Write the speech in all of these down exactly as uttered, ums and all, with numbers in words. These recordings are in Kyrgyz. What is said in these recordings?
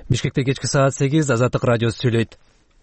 Бишкекте кечки саат сегиз, Азаттык радиосу сүйлөйт.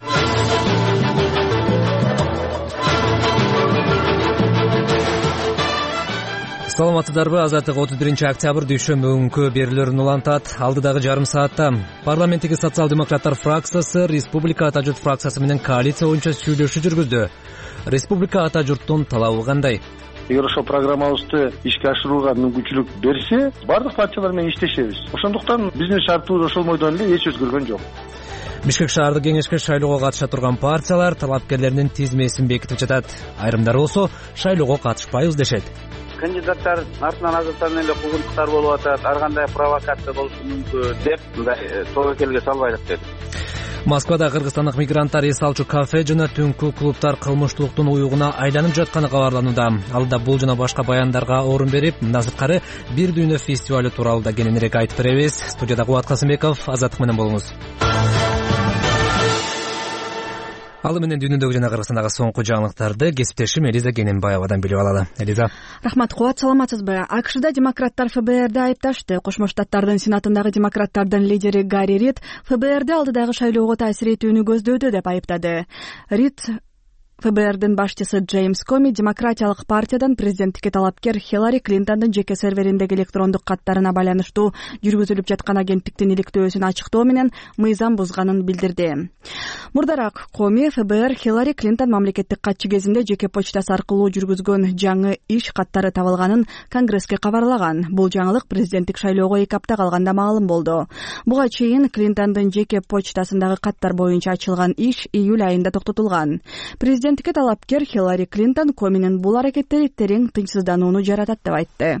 Саламатсыздарбы? Азаттык отуз биринчи октябрь дүйшөмбү күнгү берүүлөрүн улантат. Алдыдагы жарым саатта парламенттеги социал-демократтар фракциясы Республика Ата журт фракциясы менен коалиция боюнча сүйлөшүү жүргүздү. Республика Ата журттун талабы кандай? Эгер ошол программабызды ишке ашырууга мүмкүнчүлүк берсе, бардык партиялар менен иштешебиз. Ошондуктан биздин шартыбыз ошол мойдон эле, эч өзгөргөн жок. Бишкек шаардык кеңешке шайлоого катыша турган партиялар талапкерлеринин тизмесин бекитип жатат. Айрымдары болсо шайлоого катышпайбыз дешет. Кандидаттар артынан азыртан эле куугунтуктар болуп атат, ар кандай провокация болушу мүмкүн деп мындай тобокелге салбайлык деди. Москвада кыргызстандык мигранттар эс алчу кафе жана түнкү клубтар кылмыштуулуктун уюгуна айланып жатканы кабарланууда. Алда бул жана башка баяндарга орун берип, мындан сырткары бир дүйнө фестивалю тууралуу да кененирээк айтып беребиз. Студияда Кубат Касымбеков, Азаттык менен болуңуз. Алы менен дүйнөдөгү жана Кыргызстандагы соңку жаңылыктарды кесиптешим Элиза Кененбаевадан билип алалы. Элиза. Рахмат, Кубат, саламатсызбы? АКШда демократтар ФБРди айыпташты. Кошмо Штаттардын Сенатындагы демократтардын лидери Гарри Рид ФБРди алдыдагы шайлоого таасир этүүнү көздөөдү деп айыптады. Рид ФБРдин башчысы Джеймс Коми демократиялык партиядан президенттикке талапкер Хиллари Клинтондун жеке сервериндеги электрондук каттарына байланыштуу жүргүзүлүп жаткан агенттиктин иликтөөсүн ачыктоо менен мыйзам бузганын билдирди. Мурдараак Коми ФБР Хиллари Клинтон мамлекеттик катчы кезинде жеке почтасы аркылуу жүргүзгөн жаңы иш каттары табылганын Конгресске кабарлаган. Бул жаңылык президенттик шайлоого эки апта калганда маалым болду. Буга чейин Клинтондун жеке почтасындагы каттар боюнча ачылган иш июль айында токтотулган. Президенттикке талапкер Хиллари Клинтон Коминин бул аракеттери терең тынчсызданууну жаратат деп айтты.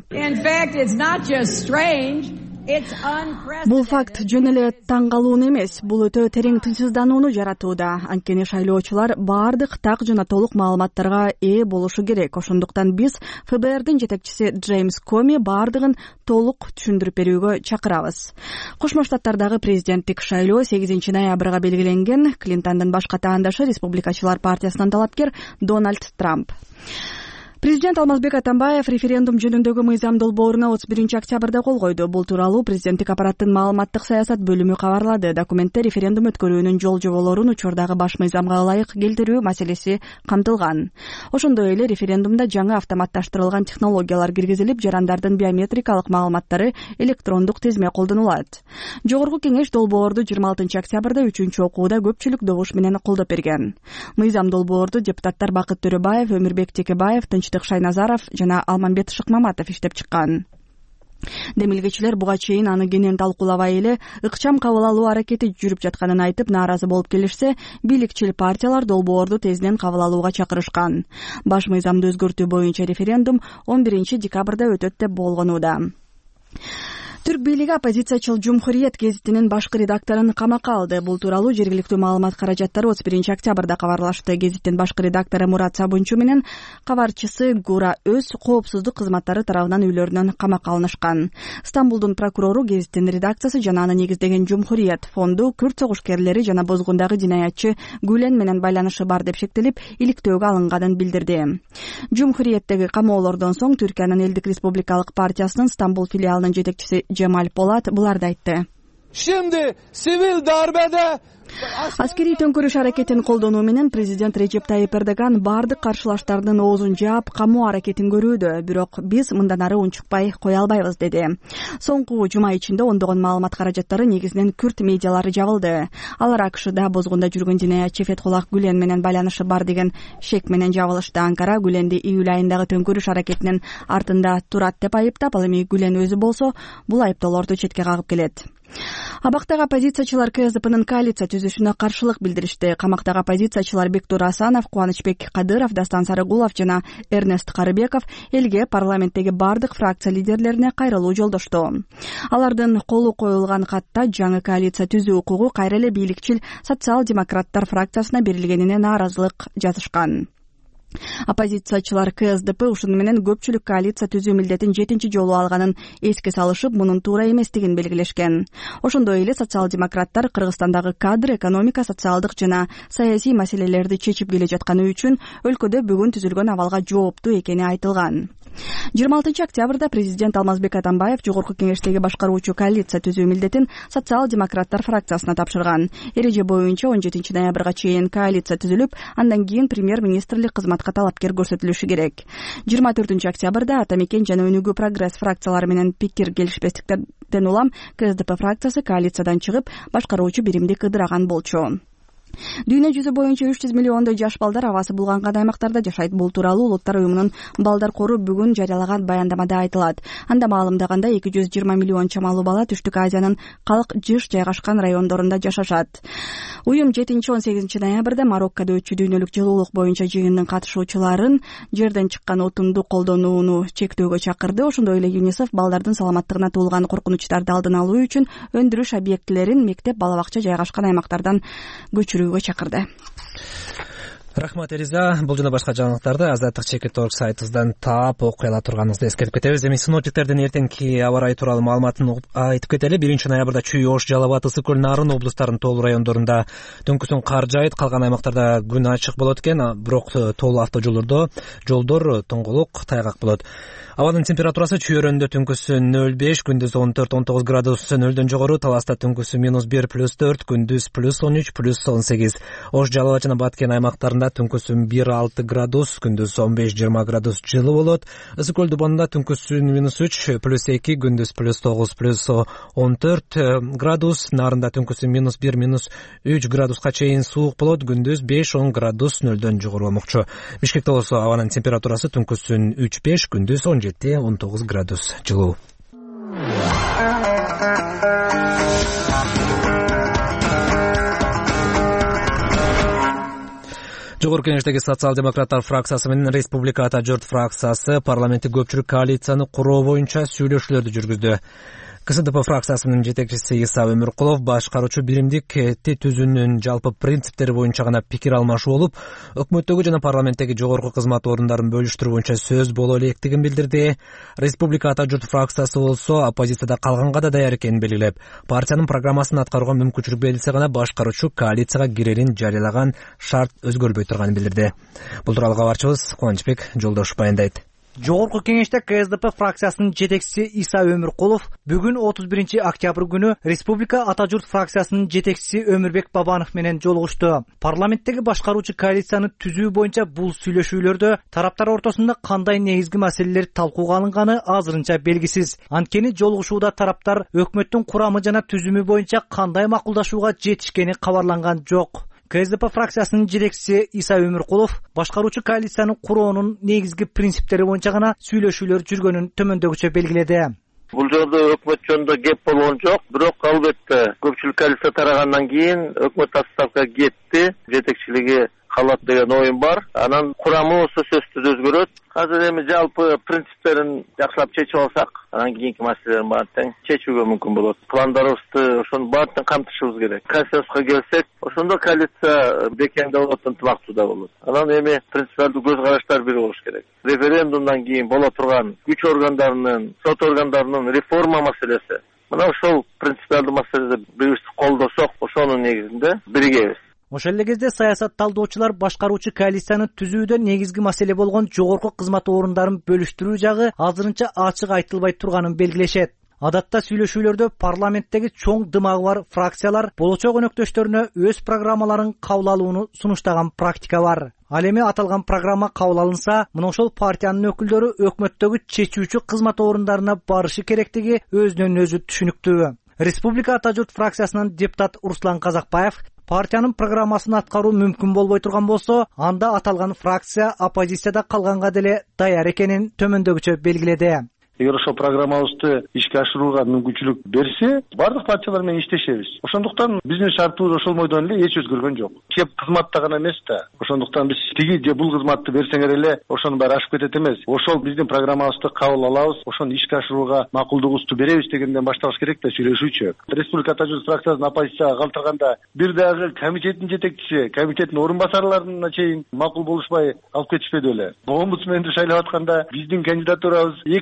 Бул факт жөн эле таң калууну эмес, бул өтө терең тынчсызданууну жаратууда. Анткени шайлоочулар баардык так жана толук маалыматтарга ээ болушу керек. Ошондуктан биз ФБРдин жетекчиси Джеймс Коми баардыгын толук түшүндүрүп берүүгө чакырабыз. Кошмо Штаттардагы президенттик шайлоо сегизинчи ноябрга белгиленген. Клинтондун башка таандашы Республикачылар партиясынан талапкер Дональд Трамп. Президент Алмазбек Атамбаев референдум жөнүндөгү мыйзам долбооруна отуз биринчи октябрда кол койду. Бул тууралуу президенттик аппараттын маалыматтык саясат бөлүмү кабарлады. Документте референдум өткөрүүнүн жол жоболорун учурдагы баш мыйзамга ылайык келтирүү маселеси камтылган. Ошондой эле референдумда жаңы автоматташтырылган технологиялар киргизилип, жарандардын биометрикалык маалыматтары электрондук тизме колдонулат. Жогорку кеңеш долбоорду жыйырма алтынчы октябрда үчүнчү окууда көпчүлүк добуш менен колдоп берген. Мыйзам долбоорду депутаттар Бакыт Төрөбаев, Өмүрбек Текебаев, Шайназаров жана Алмамбет Шыкмаматов иштеп чыккан. Демилгечилер буга чейин аны кенен талкуулабай эле ыкчам кабыл алуу аракети жүрүп жатканын айтып нааразы болуп келишсе, бийликчил партиялар долбоорду тезинен кабыл алууга чакырышкан. Баш мыйзамды өзгөртүү боюнча референдум он биринчи декабрда өтөт деп болгонууда. Түрк бийлиги оппозициячыл Жумхуриет гезитинин башкы редакторун камакка алды. Бул тууралуу жергиликтүү маалымат каражаттары отуз биринчи октябрда кабарлашты. Гезиттин башкы редактору Мурат Сабунчу менен кабарчысы Гура Өз коопсуздук кызматтары тарабынан үйлөрүнөн камакка алынышкан. Стамбулдун прокурору гезиттин редакциясы жана аны негиздеген Жумхуриет фонду күрд согушкерлери жана бозгундагы жинаятчы Гүлен менен байланышы бар деп шектелип, иликтөөгө алынганын билдирди. Жумхуриеттеги камоолордон соң Түркиянын Элдик Республикалык партиясынын Стамбул филиалынын жетекчиси Джемаль Полат буларды айтты. Şimdi sivil darbede Аскерий төңкөрүш аракетин колдонуу менен президент Режеп Тайип Эрдоган баардык каршылаштардын оозун жаап, камоо аракетин көрүүдө. Бирок биз мындан ары унчукпай кое албайбыз, деди. Соңку жума ичинде ондогон маалымат каражаттары негизинен күрд медиалары жабылды. Алар АКШда бозгунда жүргөн жинаятчы Фетхуллах Гүлен менен байланышы бар деген шек менен жабылышты. Анкара Гүленди июль айындагы төңкөрүш аракетинин артында турат деп айыптап, ал эми Гүлен өзү болсо бул айыптоолорду четке кагып келет. Абактагы оппозициячылар КСДПнын коалиция түзүшүнө каршылык билдиришти. Камактагы оппозициячылар Бектур Асанов, Кубанычбек Кадыров, Дастан Сарыгулов жана Эрнест Карыбеков элге парламенттеги бардык фракция лидерлерине кайрылуу жолдошту. Алардын колу коюлган катта жаңы коалиция түзүү укугу кайра эле бийликчил социал-демократтар фракциясына берилгенине нааразылык жазышкан. Оппозициячылар КСДП ушуну менен көпчүлүк коалиция түзүү милдетин жетинчи жолу алганын эске салышып, мунун туура эместигин белгилешкен. Ошондой эле социал-демократтар Кыргызстандагы кадр, экономика, социалдык жана саясий маселелерди чечип келе жатканы үчүн өлкөдө бүгүн түзүлгөн абалга жооптуу экени айтылган. жыйырма алтынчы октябрда президент Алмазбек Атамбаев жогорку кеңештеги башкаруучу коалиция түзүү милдетин социал-демократтар фракциясына тапшырган. Эреже боюнча он жетинчи ноябрга чейин коалиция түзүлүп, андан кийин премьер-министрлик кызматка талапкер көрсөтүлүшү керек. жыйырма төртүнчү октябрда Ата Мекен жана Өнүгүү прогресс фракциялары менен пикир келишпестиктен улам КСДП фракциясы коалициядан чыгып, башкаруучу биримди кыдыраган болчу. Дүйнө жүзү боюнча үч жүз миллиондой жаш балдар абасы булганган аймактарда жашайт. Бул тууралуу Улуттар уюмунун балдар кору бүгүн жарыялаган баяндамада айтылат. Анда маалымдаганда эки жүз жыйырма миллион чамалуу бала Түштүк Азиянын калк жыш жайгашкан райондорунда жашашат. Уюм жетинчи он сегизинчи ноябрда Мароккодо өтчү дүйнөлүк жылуулук боюнча жыйындын катышуучуларын жерден чыккан отунду колдонууну чектөөгө чакырды. Ошондой эле ЮНИСЕФ балдардын саламаттыгына туулган коркунучтарды алдын алуу үчүн өндүрүш объектилерин мектеп, бала бакча жайгашкан аймактардан көчүрүүгө чакырды. Рахмат, Элиза. Бул жана башка жаңылыктарды Азаттык чекит орг сайтыбыздан таап окуй ала турганыңызды эскертип кетебиз. Эми синоптиктердин эртеңки аба ырайы тууралуу маалыматын айтып кетели. биринчи ноябрда Чүй, Ош, Жалал абад, Ысык көл, Нарын облустарынын тоолуу райондорунда түнкүсүн кар жаайт, калган аймактарда күн ачык болот экен, бирок тоолуу автожолдордо жолдор тоңголук, тайгак болот. Абанын температурасы Чүй өрөндө түнкүсү нөл беш, күндүз он төрт он тогуз градус нөлдөн жогору, Таласта түнкүсү минус бир плюс төрт, күндүз плюс он үч плюс он сегиз. Ош, Жалал абад жана Баткен аймактарында түнкүсү бир алты градус, күндүз он беш жыйырма градус жылы болот. Ысык көл Дубанда түнкүсү минус үч плюс эки, күндүз плюс тогуз плюс он төрт градус, Нарында түнкүсү минус бир минус үч градуска чейин суук болот, күндүз беш он градус нөлдөн жогору болмокчу. Бишкекте болсо абанын температурасы түнкүсүн үч беш, күндүз он жети он тогуз градус жылуу. Жогорку кеңештеги социал-демократтар фракциясы менен Республика Ата журт фракциясы парламенттик көпчүлүк коалицияны куруу боюнча сүйлөшүүлөрдү жүргүздү. КСДП фракциясынын жетекчиси Иса Өмүркулов башкаруучу биримдик түзүүнүн жалпы принциптери боюнча гана пикир алмашуу болуп, өкмөттөгү жана парламенттеги жогорку кызмат орундарын бөлүштүрүү боюнча сөз боло электигин билдирди. Республика Ата журт фракциясы болсо оппозицияда калганга да даяр экенин белгилеп, партиянын программасын аткарууга мүмкүнчүлүк берилсе гана башкаруучу коалицияга кирерин жарыялаган шарт өзгөрбөй турганын билдирди. Бул тууралуу кабарчыбыз Кубанычбек Жолдошов баяндайт. Жогорку кеңеште КСДП фракциясынын жетекчиси Иса Өмүркулов бүгүн отуз биринчи октябрь күнү Республика Ата журт фракциясынын жетекчиси Өмүрбек Бабанов менен жолугушту. Парламенттеги башкаруучу коалицияны түзүү боюнча бул сүйлөшүүлөрдө тараптар ортосунда кандай негизги маселелер талкууга алынганы азырынча белгисиз. Анткени жолугушууда тараптар өкмөттүн курамы жана түзүмү боюнча кандай макулдашууга жетишкени кабарланган жок. КСДП фракциясынын жетекчиси Иса Өмүркулов башкаруучу коалициянын куроонун негизги принциптери боюнча гана сүйлөшүүлөр жүргөнүн төмөндөгүчө белгиледи. Бул жерде өкмөт жөнүндө кеп болгон жок, бирок албетте көпчүлүк коалиция тарагандан кийин өкмөт отставкага кетти, жетекчилиги калат деген оюм бар. Анан курамы болсо сөзсүз өзгөрөт. Азыр эми жалпы принциптерин жакшылап чечип алсак, анан кийинки маселелерин баарын тең чечүүгө мүмкүн болот. Пландарыбызды ошонун баарын тең камтышыбыз керек. Консенсуска келсек, ошондо коалиция бекемде болот, ынтымактуу болот. Анан эми принципиалдуу көз караштар бир болуш керек. Референдумдан кийин боло турган күч органдарынын, сот органдарынын реформа маселеси. Мына ошол принципиалдуу маселеде бирибизди колдосок, ошонун негизинде биригебиз. Ошол эле кезде саясат талдоочулар башкаруучу коалицияны түзүүдө негизги маселе болгон жогорку кызмат орундарын бөлүштүрүү жагы азырынча ачык айтылбай турганын белгилешет. Адатта сүйлөшүүлөрдө парламенттеги чоң дымагы бар фракциялар болочок өнөктөштөрүнө өз программаларын кабыл алууну сунуштаган практика бар. Ал эми аталган программа кабыл алынса, мына ошол партиянын өкүлдөрү өкмөттөгү чечүүчү кызмат орундарына барышы керектиги өзүнөн өзү түшүнүктүү. Республика Ата журт фракциясынын депутат Руслан Казакбаев партиянын программасын аткаруу мүмкүн болбой турган болсо, анда аталган фракция оппозицияда калганга деле даяр экенин төмөндөгүчө белгиледи. Эгер ошол программабызды ишке ашырууга мүмкүнчүлүк берсе, бардык партиялар менен иштешебиз. Ошондуктан биздин шартыбыз ошол бойдон эле эч өзгөргөн жок. Кеп кызматта гана эмес да. Ошондуктан биз тиги же бул кызматты берсеңер эле ошонун баары ашып кетет эмес. Ошол биздин программабызды кабыл алабыз, ошону ишке ашырууга макулдугубузду беребиз дегенден башталыш керек да сүйлөшүүчү. Республика Ата журт фракциясын оппозицияга калтырганда бир дагы комитеттин жетекчиси, комитеттин орун басарларына чейин макул болушпай алып кетишпеди беле. Омбудсменди шайлап атканда биздин кандидатурабыз эки турдуу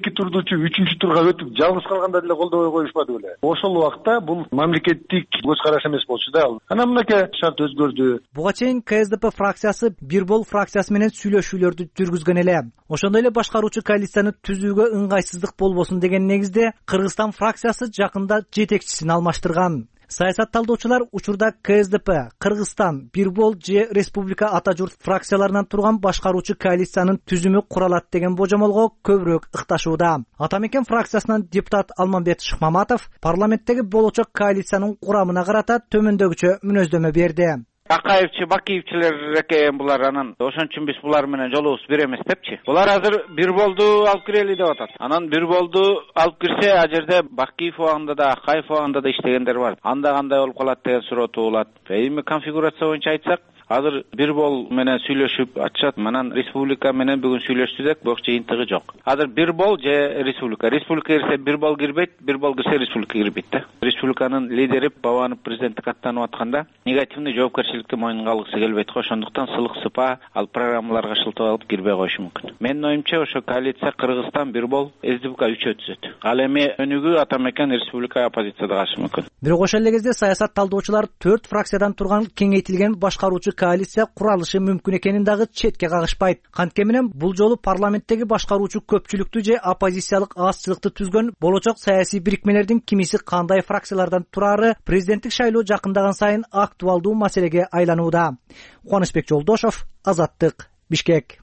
экинчи үчүнчү турга өтүп жалгыз калганда деле колдобой коюшпады беле. Ошол убакта бул мамлекеттик көз караш эмес болчу да ал. Анан мынакей шарт өзгөрдү. Буга чейин КСДП фракциясы Бир Бол фракциясы менен сүйлөшүүлөрдү жүргүзгөн эле. Ошондой эле башкаруучу коалицияны түзүүгө ыңгайсыздык болбосун деген негизде Кыргызстан фракциясы жакында жетекчисин алмаштырган. Саясат талдоочулар учурда КСДП, Кыргызстан, Бир Бол же Республика Ата Журт фракцияларынан турган башкаруучу коалициянын түзүмү куралат деген божомолго көбүрөөк ыкташууда. Ата Мекен фракциясынан депутат Алмамбет Шыкмаматов парламенттеги болочок коалициянын курамына карата төмөндөгүчө мүнөздөмө берди. Акаевчи, Бакиевчилер экен булар, анан ошон үчүн биз булар менен жолубуз бир эмес депчи. Булар азыр Бир Болду алып кирели деп атат. Анан Бир Болду алып кирсе, а жерде Бакиев убагында да, Акаев убагында да иштегендер бар. Анда кандай болуп калат деген суроо туулат. Эми конфигурация боюнча айтсак, азыр Бир Бол менен сүйлөшүп атышат. Манан республика менен бүгүн сүйлөштүк, бирок жыйынтыгы жок. Азыр Бир Бол же республика. Республика кирсе Бир Бол кирбейт, Бир Бол кирсе республика кирбейт да. Республиканын лидери Бабанов президенттик аттанып атканда негативный жоопкерчиликти мойнуна алгысы келбейт го. Ошондуктан сылык сыпа ал программаларга шылтап алып кирбей коюшу мүмкүн. Менин оюмча ошо коалиция Кыргызстан, Бир Бол, СДПК үчөө түзөт. Ал эми өнүгүү Ата Мекен республика оппозицияда калышы мүмкүн. Бирок ошол эле кезде саясат талдоочулар төрт фракциядан турган кеңейтилген башкаруучу коалиция куралышы мүмкүн экенин дагы четке кагышпайт. Кантке менен бул жолу парламенттеги башкаруучу көпчүлүктү же оппозициялык азчылыкты түзгөн болочок саясий бирикмелердин кимиси кандай фракциялардан турары президенттик шайлоо жакындаган сайын актуалдуу маселеге айланууда. Кубанычбек Жолдошов, Азаттык, Бишкек.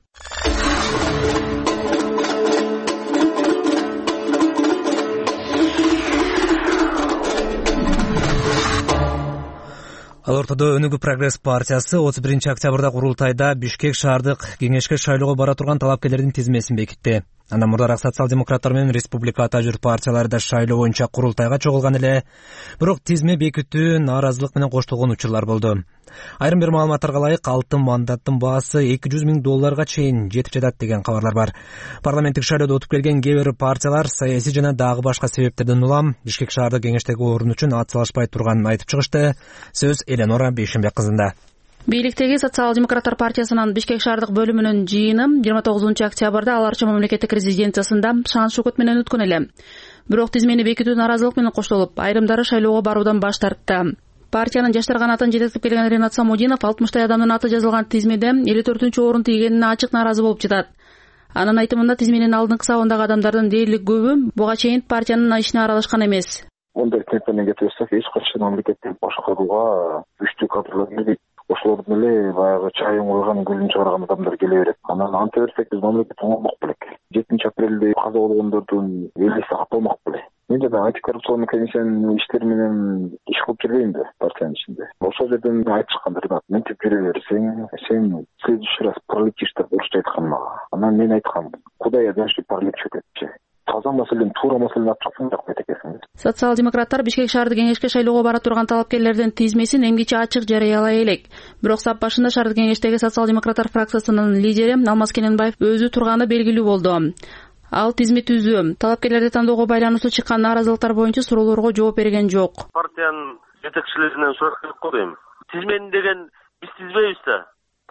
Ал ортодо Өнүгүү прогресс партиясы отуз биринчи октябрда курултайда Бишкек шаардык кеңешке шайлоого бара турган талапкерлердин тизмесин бекитти. Андан мурдараак социал-демократтар менен Республика Ата Журт партиялары да шайлоо боюнча курултайга чогулган эле, бирок тизме бекитүү нааразылык менен коштолгон учурлар болду. Айрым бир маалыматтарга ылайык, алтын мандаттын баасы эки жүз миң долларга чейин жетип жатат деген кабарлар бар. Парламенттик шайлоодо утуп келген кээ бир партиялар саясий жана дагы башка себептерден улам Бишкек шаардык кеңештеги орун үчүн ат салышпай турганын айтып чыгышты. Сөз Эленора Бейшенбек кызында. Бийликтеги социал-демократтар партиясынын Бишкек шаардык бөлүмүнүн жыйыны жыйырма тогузунчу октябрда аларча мамлекеттик резиденциясында шан шукут менен өткөн эле. Бирок тизмени бекитүү нааразылык менен коштолуп, айрымдары шайлоого баруудан баш тартты. Партиянын жаштар канатын жетектеп келген Ренат Самудинов алтымыштай адамдын аты жазылган тизмеде элүү төртүнчү орун тийгенине ачык нааразы болуп жатат. Анын айтымында тизменин алдыңкы сабындагы адамдардын дээрлик көбү буга чейин партиянын ишине аралашкан эмес. Ондай темпенен кете берсек, эч качан мамлекеттен башкарууга күчтүү кадрлар келбейт. Ошолордун эле баягы чайын койгон, гүлүн чыгарган адамдар келе берет. Анан анта берсек, биз мамлекет оңолмок белек. жетинчи апрелде каза болгондордун элеси каталмак белек. Мен жана антикоррупционный комиссиянын иштери менен иш кылып жүрбөйм да партиянын ичинде. Ошол жерден айтып чыккан Ренат, мынтип жүрө бер, сен сен следующий раз параличишь деп орусча айткан мага. Анан мен айткам, куда я дальше параличу депчи. Таза маселени, туура маселени ачып чыккан экенсиң. Социал-демократтар Бишкек шаардык кеңешке шайлоого бара турган талапкерлердин тизмесин эмгиче ачык жарыялай элек. Бирок сап башында шаардык кеңештеги социал-демократтар фракциясынын лидери Алмаз Кененбаев өзү турганы белгилүү болду. Ал тизме түзүү, талапкерлерди тандоого байланыштуу чыккан нааразылыктар боюнча суроолорго жооп берген жок. Партиянын жетекчилеринен сурап келип коем. Тизмени деген биз тизбейбиз да.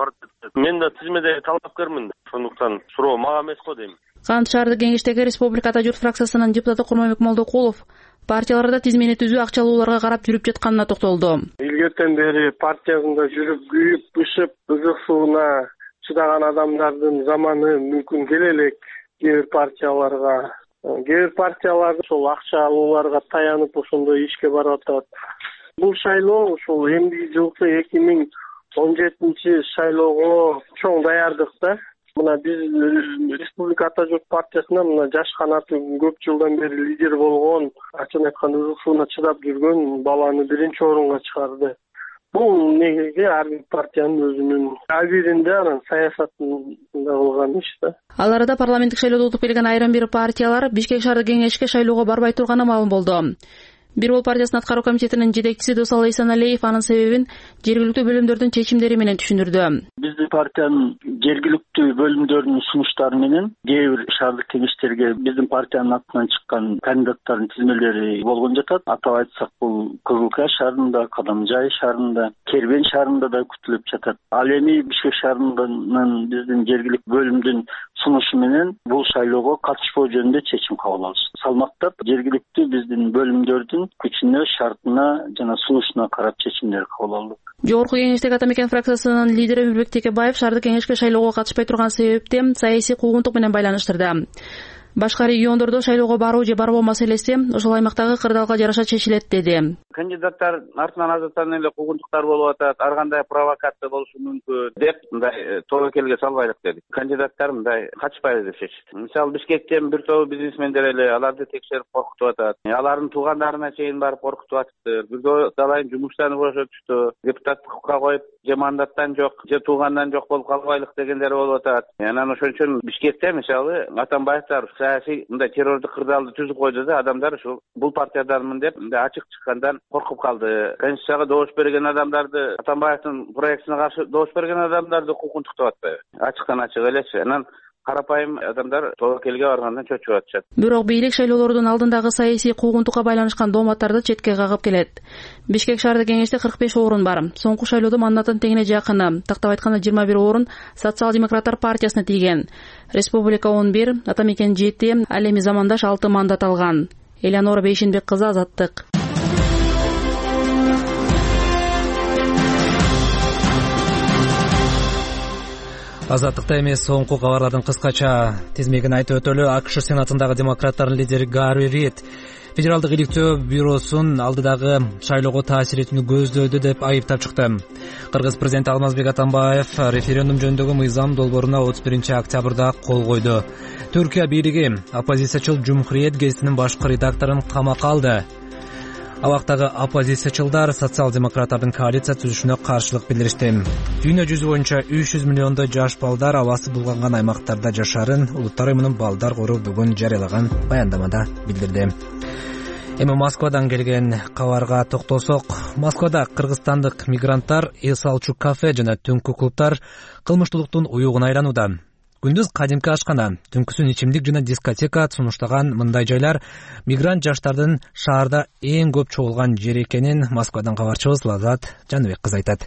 Мен да тизмедеги талапкермин. Ошондуктан суроо мага эмес го дейм. Кант шаардык кеңештеги Республика Ата Журт фракциясынын депутаты Курманбек Молдокулов партияларда тизмени түзүү акчалууларга карап жүрүп жатканына токтолду. Илгертен бери партиябызда жүрүп, күйүп, бышып, ызык сууна чыдаган адамдардын заманы мүмкүн келе элек. Кээ бир партияларга, кээ бир партиялар ошол акча алууларга таянып ошондой ишке барып атат. Бул шайлоо ушул эмдиги жылкы эки миң он жетинчи шайлоого чоң даярдык да. Мына биз Республика Ата Журт партиясына мына жаш канаты көп жылдан бери лидер болгон, ачык айтканда ызык сууна чыдап жүргөн баланы биринчи орунга чыгарды. Бул негизи ар бир партиянын өзүнүн абиринде анан саясатында кылган иш да. Ал арада парламенттик шайлоодо утуп келген айрым бир партиялар Бишкек шаардык кеңешке шайлоого барбай турганы маалым болду. Бир Бол партиясынын аткаруу комитетинин жетекчиси Досал Эйсаналиев анын себебин жергиликтүү бөлүмдөрдүн чечимдери менен түшүндүрдү. Биздин партиянын жергиликтүү бөлүмдөрүнүн сунуштары менен кээ бир шаардык кеңештерге биздин партиянын атынан чыккан кандидаттардын тизмелери болгон жатат. Атап айтсак, бул Кызылкая шаарында, Кадамжай шаарында, Кербен шаарында да күтүлүп жатат. Ал эми Бишкек шаарынын биздин жергиликтүү бөлүмдүн сунушу менен бул шайлоого катышпоо жөнүндө чечим кабыл алышты. Салмактап жергиликтүү биздин бөлүмдөрдүн күчүнө, шартына жана сунушуна карап чечимдер кабыл алдык. Жогорку кеңештеги Ата Мекен фракциясынын лидери Өмүрбек Текебаев шаардык кеңешке шайлоого катышпай турган себепти саясий куугунтук менен байланыштырды. Башка региондордо шайлоого баруу же барбоо маселеси ошол аймактагы кырдаалга жараша чечилет деди. Кандидаттар артынан азыртан эле куугунтуктар болуп атат, ар кандай провокация болушу мүмкүн деп мындай тобокелге салбайлык дедик. Кандидаттар мындай качпайлы деп чечти. Мисалы Бишкектен бир тобу бизнесмендер эле аларды текшерип коркутуп атат. Алардын туугандарына чейин барып коркутуп атыптыр. Бирдөө далайын жумуштан бошотушту. Депутаттыкка коюп же мандаттан жок, же туугандан жок болуп калбайлык дегендер болуп атат. Анан ошон үчүн Бишкекте мисалы Атамбаевдер саясий мындай террордук кырдаалды түзүп койду да, адамдар ушул бул партияданмын деп мындай ачык чыккандан коркуп калды. Конституцияга добуш берген адамдарды, Атамбаевдин проектине каршы добуш берген адамдарды куугунтуктап атпайбы? Ачыктан ачык элечи. Анан карапайым адамдар тобокелге баргандан чөчүп атышат. Бирок бийлик шайлоолордун алдындагы саясий куугунтукка байланышкан дооматтарды четке кагып келет. Бишкек шаардык кеңеште кырк беш орун бар. Соңку шайлоодо мандатын теңине жакыны, тактап айтканда жыйырма бир орун Социал-демократтар партиясына тийген. Республика он бир, Ата Мекен жети, ал эми Замандаш алты мандат алган. Элеонора Бейшенбек кызы, Азаттык. Азаттыкта эмес, соңку кабарлардын кыскача тизмегин айтып өтөлү. АКШ Сенатындагы демократтардын лидери Гарри Рид Федералдык иликтөө бюросун алдыдагы шайлоого таасир этүүнү көздөөдү деп айыптап чыкты. Кыргыз президенти Алмазбек Атамбаев референдум жөнүндөгү мыйзам долбооруна отуз биринчи октябрда кол койду. Түркия бийлиги оппозициячыл Жумхуриет гезитинин башкы редакторун камакка алды. Абактагы оппозициячылдар социал-демократтардын коалиция түзүшүнө каршылык билдиришти. Дүйнө жүзү боюнча үч жүз миллиондой жаш балдар абасы булганган аймактарда жашарын Улуттар уюмунун балдар кору бүгүн жарыялаган баяндамада билдирди. Эми Москвадан келген кабарга токтолсок, Москвада кыргызстандык мигранттар эс алчу кафе жана түнкү клубтар кылмыштуулуктун уюгуна айланууда. Күндүз кадимки ашкана, түнкүсүн ичимдик жана дискотека сунуштаган мындай жайлар мигрант жаштардын шаарда эң көп чогулган жери экенин Москвадан кабарчыбыз Лазат Жаныбек кызы айтат.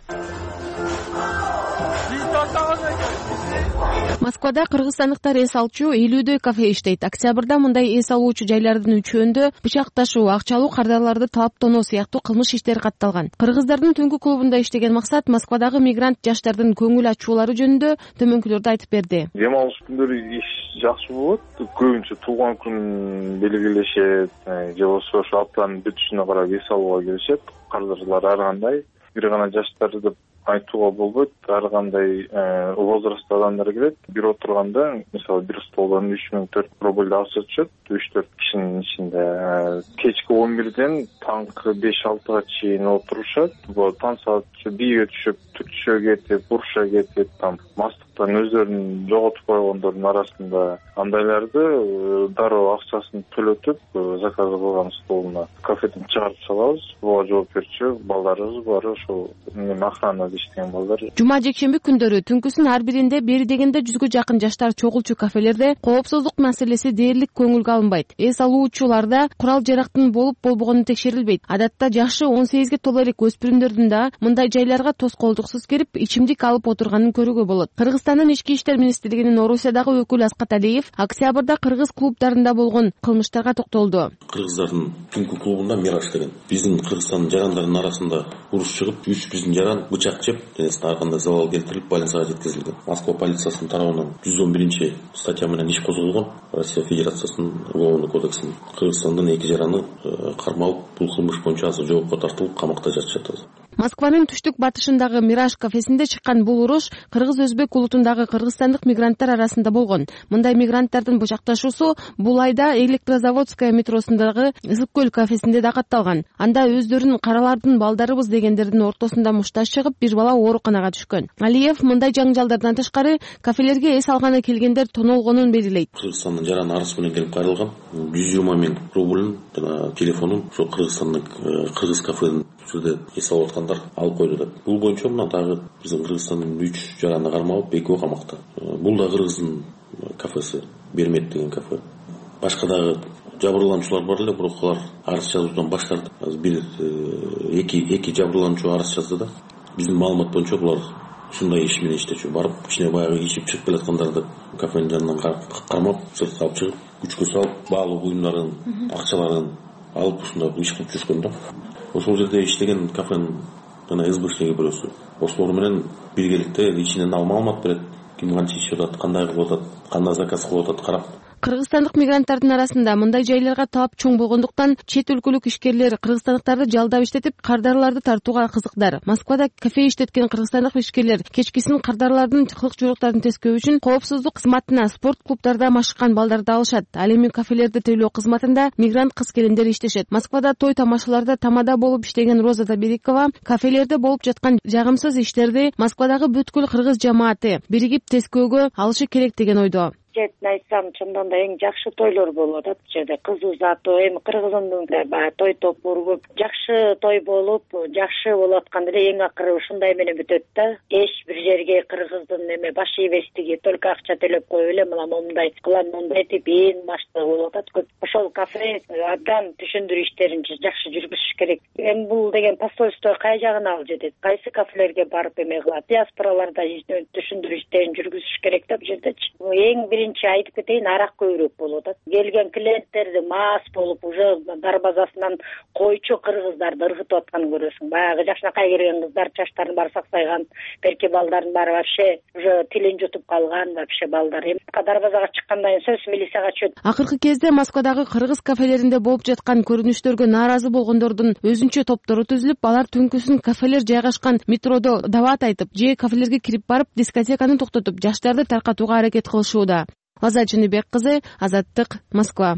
Москвада кыргызстандыктар эс алчу элүүдөй кафе иштейт. Октябрда мындай эс алуучу жайлардын үчөөндө бычак ташуу, акчалуу кардарларды талаптонуу сыяктуу кылмыш иштери катталган. Кыргыздардын түнкү клубунда иштеген максат Москвадагы мигрант жаштардын көңүл ачуулары жөнүндө төмөнкүлөрдү айтып берди. Дем алыш күндөрү иш жакшы болот. Көбүнчө туулган күн белгилешет, же болбосо ошо аптанын бүтүшүнө карап эс алууга келишет. Кардарлар ар кандай, бир гана жаштар деп айтууга болбойт. Ар кандай возрастта адамдар келет. Бир отурганда, мисалы, бир столдон үч миң төрт рубль акча түшөт, үч төрт кишинин ичинде. Кечки он бирден таңкы беш алтыга чейин отурушат. Бул таң саат бийге түшүп, түтүшө кетип, буруша кетип, там мастыктан өздөрүн жоготуп койгондордун арасында андайларды дароо акчасын төлөтүп, заказ кылган столуна кафеден чыгарып салабыз. Буга жооп берчү балдарыбыз бар, ошол охранада иштеген балдар. Жума жекшемби күндөрү түнкүсүн ар биринде бери дегенде жүзгө жакын жаштар чогулчу кафелерде коопсуздук маселеси дээрлик көңүлгө алынбайт. Эс алуучуларда курал жарактын болуп болбогону текшерилбейт. Адатта жашы он сегизге толо элек өспүрүмдөрдүн да мындай жайларга тоскоолдуксуз кирип, ичимдик алып отурганын көрүүгө болот. Кыргызстандын ички иштер министрлигинин Орусиядагы өкүлү Аскат Алиев октябрда кыргыз клубдарында болгон кылмыштарга токтолду. Кыргыздардын түнкү клубунда Мираж деген биздин Кыргызстандын жарандарынын арасында уруш чыгып, үч биздин жаран бычак жеп, денесине ар кандай залал келтирип, больницага жеткизилген. Москва полициясынын тарабынан жүз он биринчи статья менен иш козголгон. Россия Федерациясынын уголовный кодексинин Кыргызстандын эки жараны кармалып, бул кылмыш боюнча азыр жоопко тартылып, камакта жатышат. Москванын түштүк батышындагы Мираж кафесинде чыккан бул уруш кыргыз-өзбек улутундагы кыргызстандык мигранттар арасында болгон. Мындай мигранттардын бычакташуусу бул айда Электрозаводская метросундагы Ысык көл кафесинде да катталган. Анда өздөрүн каралардын балдарыбыз дегендердин ортосунда мушташ чыгып, бир бала ооруканага түшкөн. Алиев мындай жаңжалдардан тышкары кафелерге эс алганы келгендер тонолгонун белгилейт. Кыргызстандын жараны арыз менен келип кайрылган. жүз жыйырма миң рубль жана телефонун ошо Кыргызстандын кыргыз кафенин түрдө эс алып аткандар алып койду деп. Бул боюнча мына дагы биздин Кыргызстандын үч жараны кармалып, экөө камакта. Бул да Кыргыздын кафеси, Бермет деген кафе. Башка дагы жабырлануучулар бар эле, бирок алар арыз жазуудан баш тартып, бир эки эки жабырлануучу арыз жазды да. Биздин маалымат боюнча булар ушундай иш менен иштечү. Барып ичине баягы ичип чыгып келаткандарды кафенин жанынан кармап, сыртка алып чыгып, күчкө салып, баалуу буюмдарын, акчаларын алып ушундай иш кылып жүргөн да. Ошол жерде иштеген кафенин жана СБшниги бирөөсү ошолор менен биргеликте ичинен ал маалымат берет. Ким канча ишип атат, кандай кылып атат, кандай заказ кылып атат карап. Кыргызстандык мигранттардын арасында мындай жайларга талап чоң болгондуктан чет өлкөлүк ишкерлер кыргызстандыктарды жалдап иштетип, кардарларды тартууга кызыкдар. Москвада кафе иштеткен кыргызстандык ишкерлер кечкисин кардарлардын кылык жоруктарын тескөө үчүн коопсуздук кызматына спорт клубдарда машыккан балдарды алышат. Ал эми кафелерди тейлөө кызматында мигрант кыз-келиндер иштешет. Москвада той тамашаларда тамада болуп иштеген Роза Таберикова кафелерде болуп жаткан жагымсыз иштерди Москвадагы бүткүл кыргыз жамааты биригип тескөөгө алышы керек деген ойдо. Четин айтсам, чындан да эң жакшы тойлор болуп атат. Бул жерде кыз узатуу, эми кыргызымдын баягы той топур көп, жакшы той болуп, жакшы болуп атканда эле эң акыры ушундай менен бүтөт да. Эч бир жерге кыргыздын эме баш ийбестиги, только акча төлөп коюп эле мына момундай кылам, мындай деп ээн башты болуп атат көп. Ошол кафе абдан түшүндүрүү иштерин жакшы жүргүзүш керек. Эми бул деген посольство кай жагына алып жетет? Кайсы кафелерге барып эме кылат? Диаспораларда түшүндүрүү иштерин жүргүзүш керек да бул жердечи. Эң биринчи айтып кетейин, арак көбүрөөк болуп атат. Келген клиенттерди мас болуп, уже дарбазасынан койчу кыргыздарды ыргытып атканын көрөсүң. Баягы жакшынакай келген кыздар чачтарын баары саксайган, берки балдардын баары вообще уже тилин жутуп калган вообще балдар. Эми дарбазага чыккандан кийин сөз милицияга чөт. Акыркы кезде Москвадагы кыргыз кафелеринде болуп жаткан көрүнүштөргө нааразы болгондордун өзүнчө топтору түзүлүп, алар түнкүсүн кафелер жайгашкан метродо дават айтып, же кафелерге кирип барып, дискотеканы токтотуп, жаштарды таркатууга аракет кылышууда. Лаза Чыныбек кызы, Азаттык, Москва.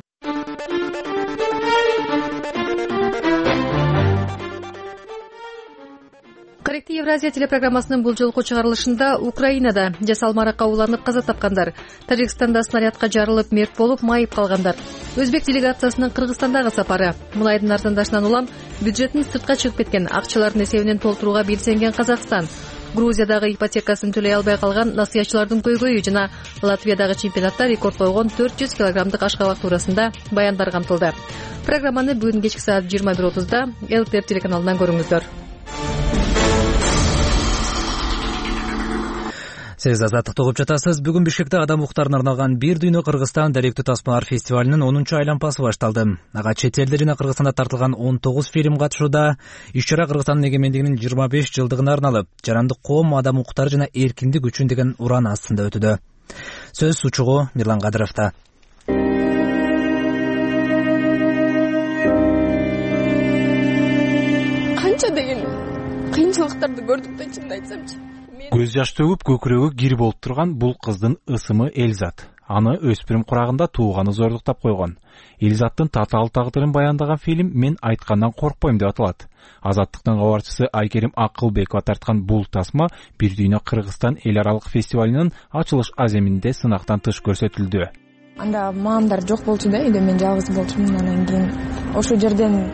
Корректив Евразия телепрограммасынын бул жолку чыгарылышында Украинада жасалма аракка уланып каза тапкандар, Тажикстанда снарядка жарылып мерт болуп майып калгандар, Өзбек делегациясынын Кыргызстандагы сапары, мулайдын ардындашынан улам бюджеттин сыртка чыгып кеткен акчалардын эсебинен толтурууга белсенген Казакстан, Грузиядагы ипотекасын төлөй албай калган насыятчылардын көйгөйү жана Латвиядагы чемпионатта рекорд койгон төрт жүз килограммдык ашкабак туурасында баяндар камтылды. Программаны бүгүн кечки саат жыйырма бир отузда ЛТР телеканалынан көрүңүздөр. Сиз Азаттыкты угуп жатасыз. Бүгүн Бишкекте адам укуктарына арналган Бир дүйнө Кыргызстан даректүү тасмалар фестивалынын онунчу айланпасы башталды. Ага чет элде жана Кыргызстанда тартылган он тогуз фильм катышууда. Иш-чара Кыргызстандын эгемендигинин жыйырма беш жылдыгына арналып, жарандык коом, адам укуктары жана эркиндик үчүн деген уран астында өтүүдө. Сөз сучугу Мирлан Кадыровдо. Канча деген кыйынчылыктарды көрдүк да, чынын айтсамчы. Көз жаш төгүп көкүрөгү кир болуп турган бул кыздын ысымы Эльзат. Аны өспүрүм курагында тууганы зордуктап койгон. Эльзаттын татаал тагдырын баяндаган фильм «Мен айткандан коркпойм» деп аталат. Азаттыктын кабарчысы Айкерим Акылбекова тарткан бул тасма Бир дүйнө Кыргызстан эл аралык фестивалынын ачылыш аземинде сынактан тыш көрсөтүлдү. Анда мамамдар жок болчу да, үйдө мен жалгыз болчумун. Анан кийин ошол жерден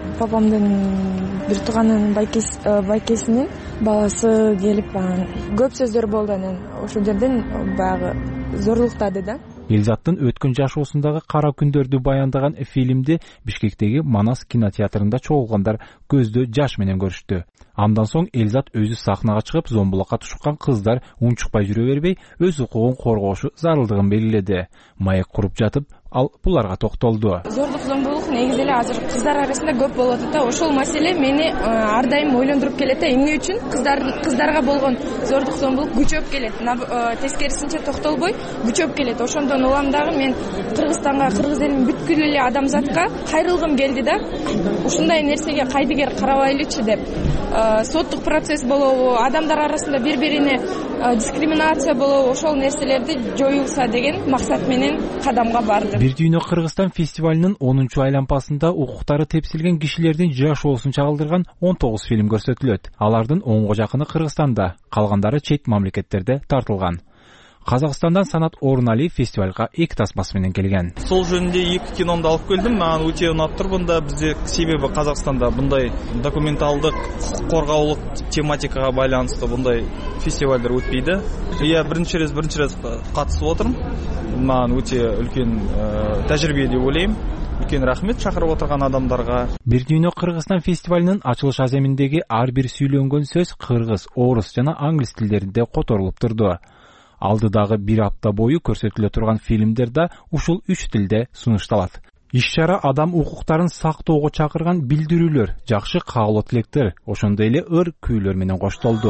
папамдын бир тууганын байкесинин баласы келип анан көп сөздөр болду. Анан ошол жерден баягы зорлуктады да. Эльзаттын өткөн жашоосундагы кара күндөрдү баяндаган фильмди Бишкектеги Манас кинотеатрында чогулгандар көздө жаш менен көрүштү. Андан соң Эльзат өзү сахнага чыгып, зомбулукка тушкан кыздар унчукпай жүрө бербей, өз укугун коргошу зарылдыгын белгиледи. Маек куруп жатып, ал буларга токтолду. Зорлук, зомбулук негизи эле азыр кыздар арасында көп болуп атат да. Ошол маселе мени ар дайым ойлондуруп келет да. Эмне үчүн кыздар кыздарга болгон зорлук, зомбулук күчөп келет. Тескерисинче токтолбой күчөп келет. Ошондон улам дагы мен Кыргызстанга, кыргыз элинин бүткүл эле адамзатка кайрылгым келди да. Ушундай нерсеге кайдыгер карабайлычы деп. Соттук процесс болобу, адамдар арасында бири-бирине дискриминация болобу, ошол нерселерди жоюлса деген максат менен кадамга бардым. Бир дүйнө Кыргызстан фестивалынын онунчу айланпасында укуктары тепсилген кишилердин жашоосун чагылдырган он тогуз фильм көрсөтүлөт. Алардын онго жакыны Кыргызстанда, калгандары чет мамлекеттерде тартылган. Казакстандан Санат Оруналиев фестивалга эки тасмасы менен келген. Сол жөнүндө эки киномду алып келдим. Мага өтө унап тур бунда. Бизде себеби Казакстанда мындай документалдык, коргоолук тематикага байланыштуу мындай фестивалдар өтпөйдү. Я биринчи рет биринчи рет катышып отурмун. Мага өтө үлкен тажрыйба деп ойлойм. үлкен рахмет чакырып отурган адамдарга. Бир дүйнө Кыргызстан фестивалынын ачылыш аземиндеги ар бир сүйлөнгөн сөз кыргыз, орус жана англис тилдеринде которулуп турду. Алдыдагы бир апта бою көрсөтүлө турган фильмдер да ушул үч тилде сунушталат. Иш-чара адам укуктарын сактоого чакырган билдирүүлөр, жакшы каалоо тилектер, ошондой эле ыр күүлөр менен коштолду.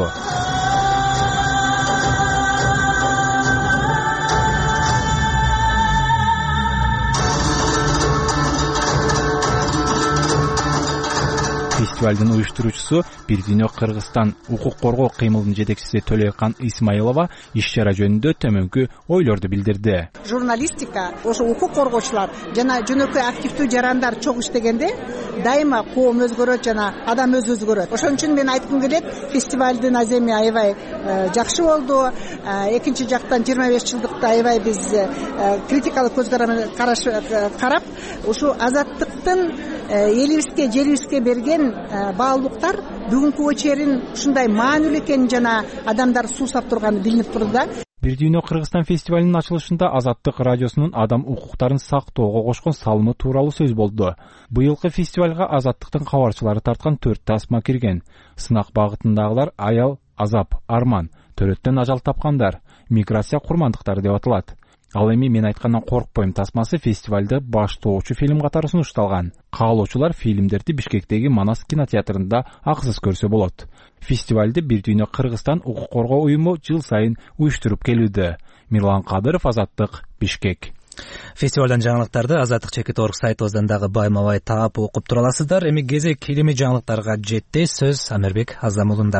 Фестивалдын уюштуруучусу Бир дүйнө Кыргызстан укук коргоо кыймылынын жетекчиси Төлөйкан Исмаилова иш-чара жөнүндө төмөнкү ойлорду билдирди. Журналистика, ошо укук коргоочулар жана жөнөкөй активдүү жарандар чогуу иштегенде дайыма коом өзгөрөт жана адам өзү өзгөрөт. Ошон үчүн мен айткым келет, фестивалдын аземи аябай жакшы болду. Экинчи жактан жыйырма беш жылдыкта аябай биз критикалык көз караш карап, ушу азаттыктын элибизге, жерибизге берген баалуулуктар бүгүнкү чейин ушундай маанилүү экенин жана адамдар суусап турганы билинип турду да. Бир дүйнө Кыргызстан фестивалынын ачылышында Азаттык радиосунун адам укуктарын сактоого кошкон салымы тууралуу сөз болду. Быйылкы фестивалга Азаттыктын кабарчылары тарткан төрт тасма кирген. Сынак багытындагылар аял, азап, арман, төрөттөн ажал тапкандар, миграция курмандыктары деп аталат. Ал эми мен айткандан коркпойм тасмасы фестивалда баштоочу фильм катары сунушталган. Каалоочулар фильмдерди Бишкектеги Манас кинотеатрында акысыз көрсө болот. Фестивалды Бир дүйнө Кыргызстан укук коргоо уюму жыл сайын уюштуруп келүүдө. Мирлан Кадыров, Азаттык, Бишкек. Фестивалдан жаңылыктарды Азаттык чекит точка орг сайтыбыздан дагы байма-бай таап окуп тура аласыздар. Эми кезек килими жаңылыктарга жетти. Сөз Амербек Азамулунда.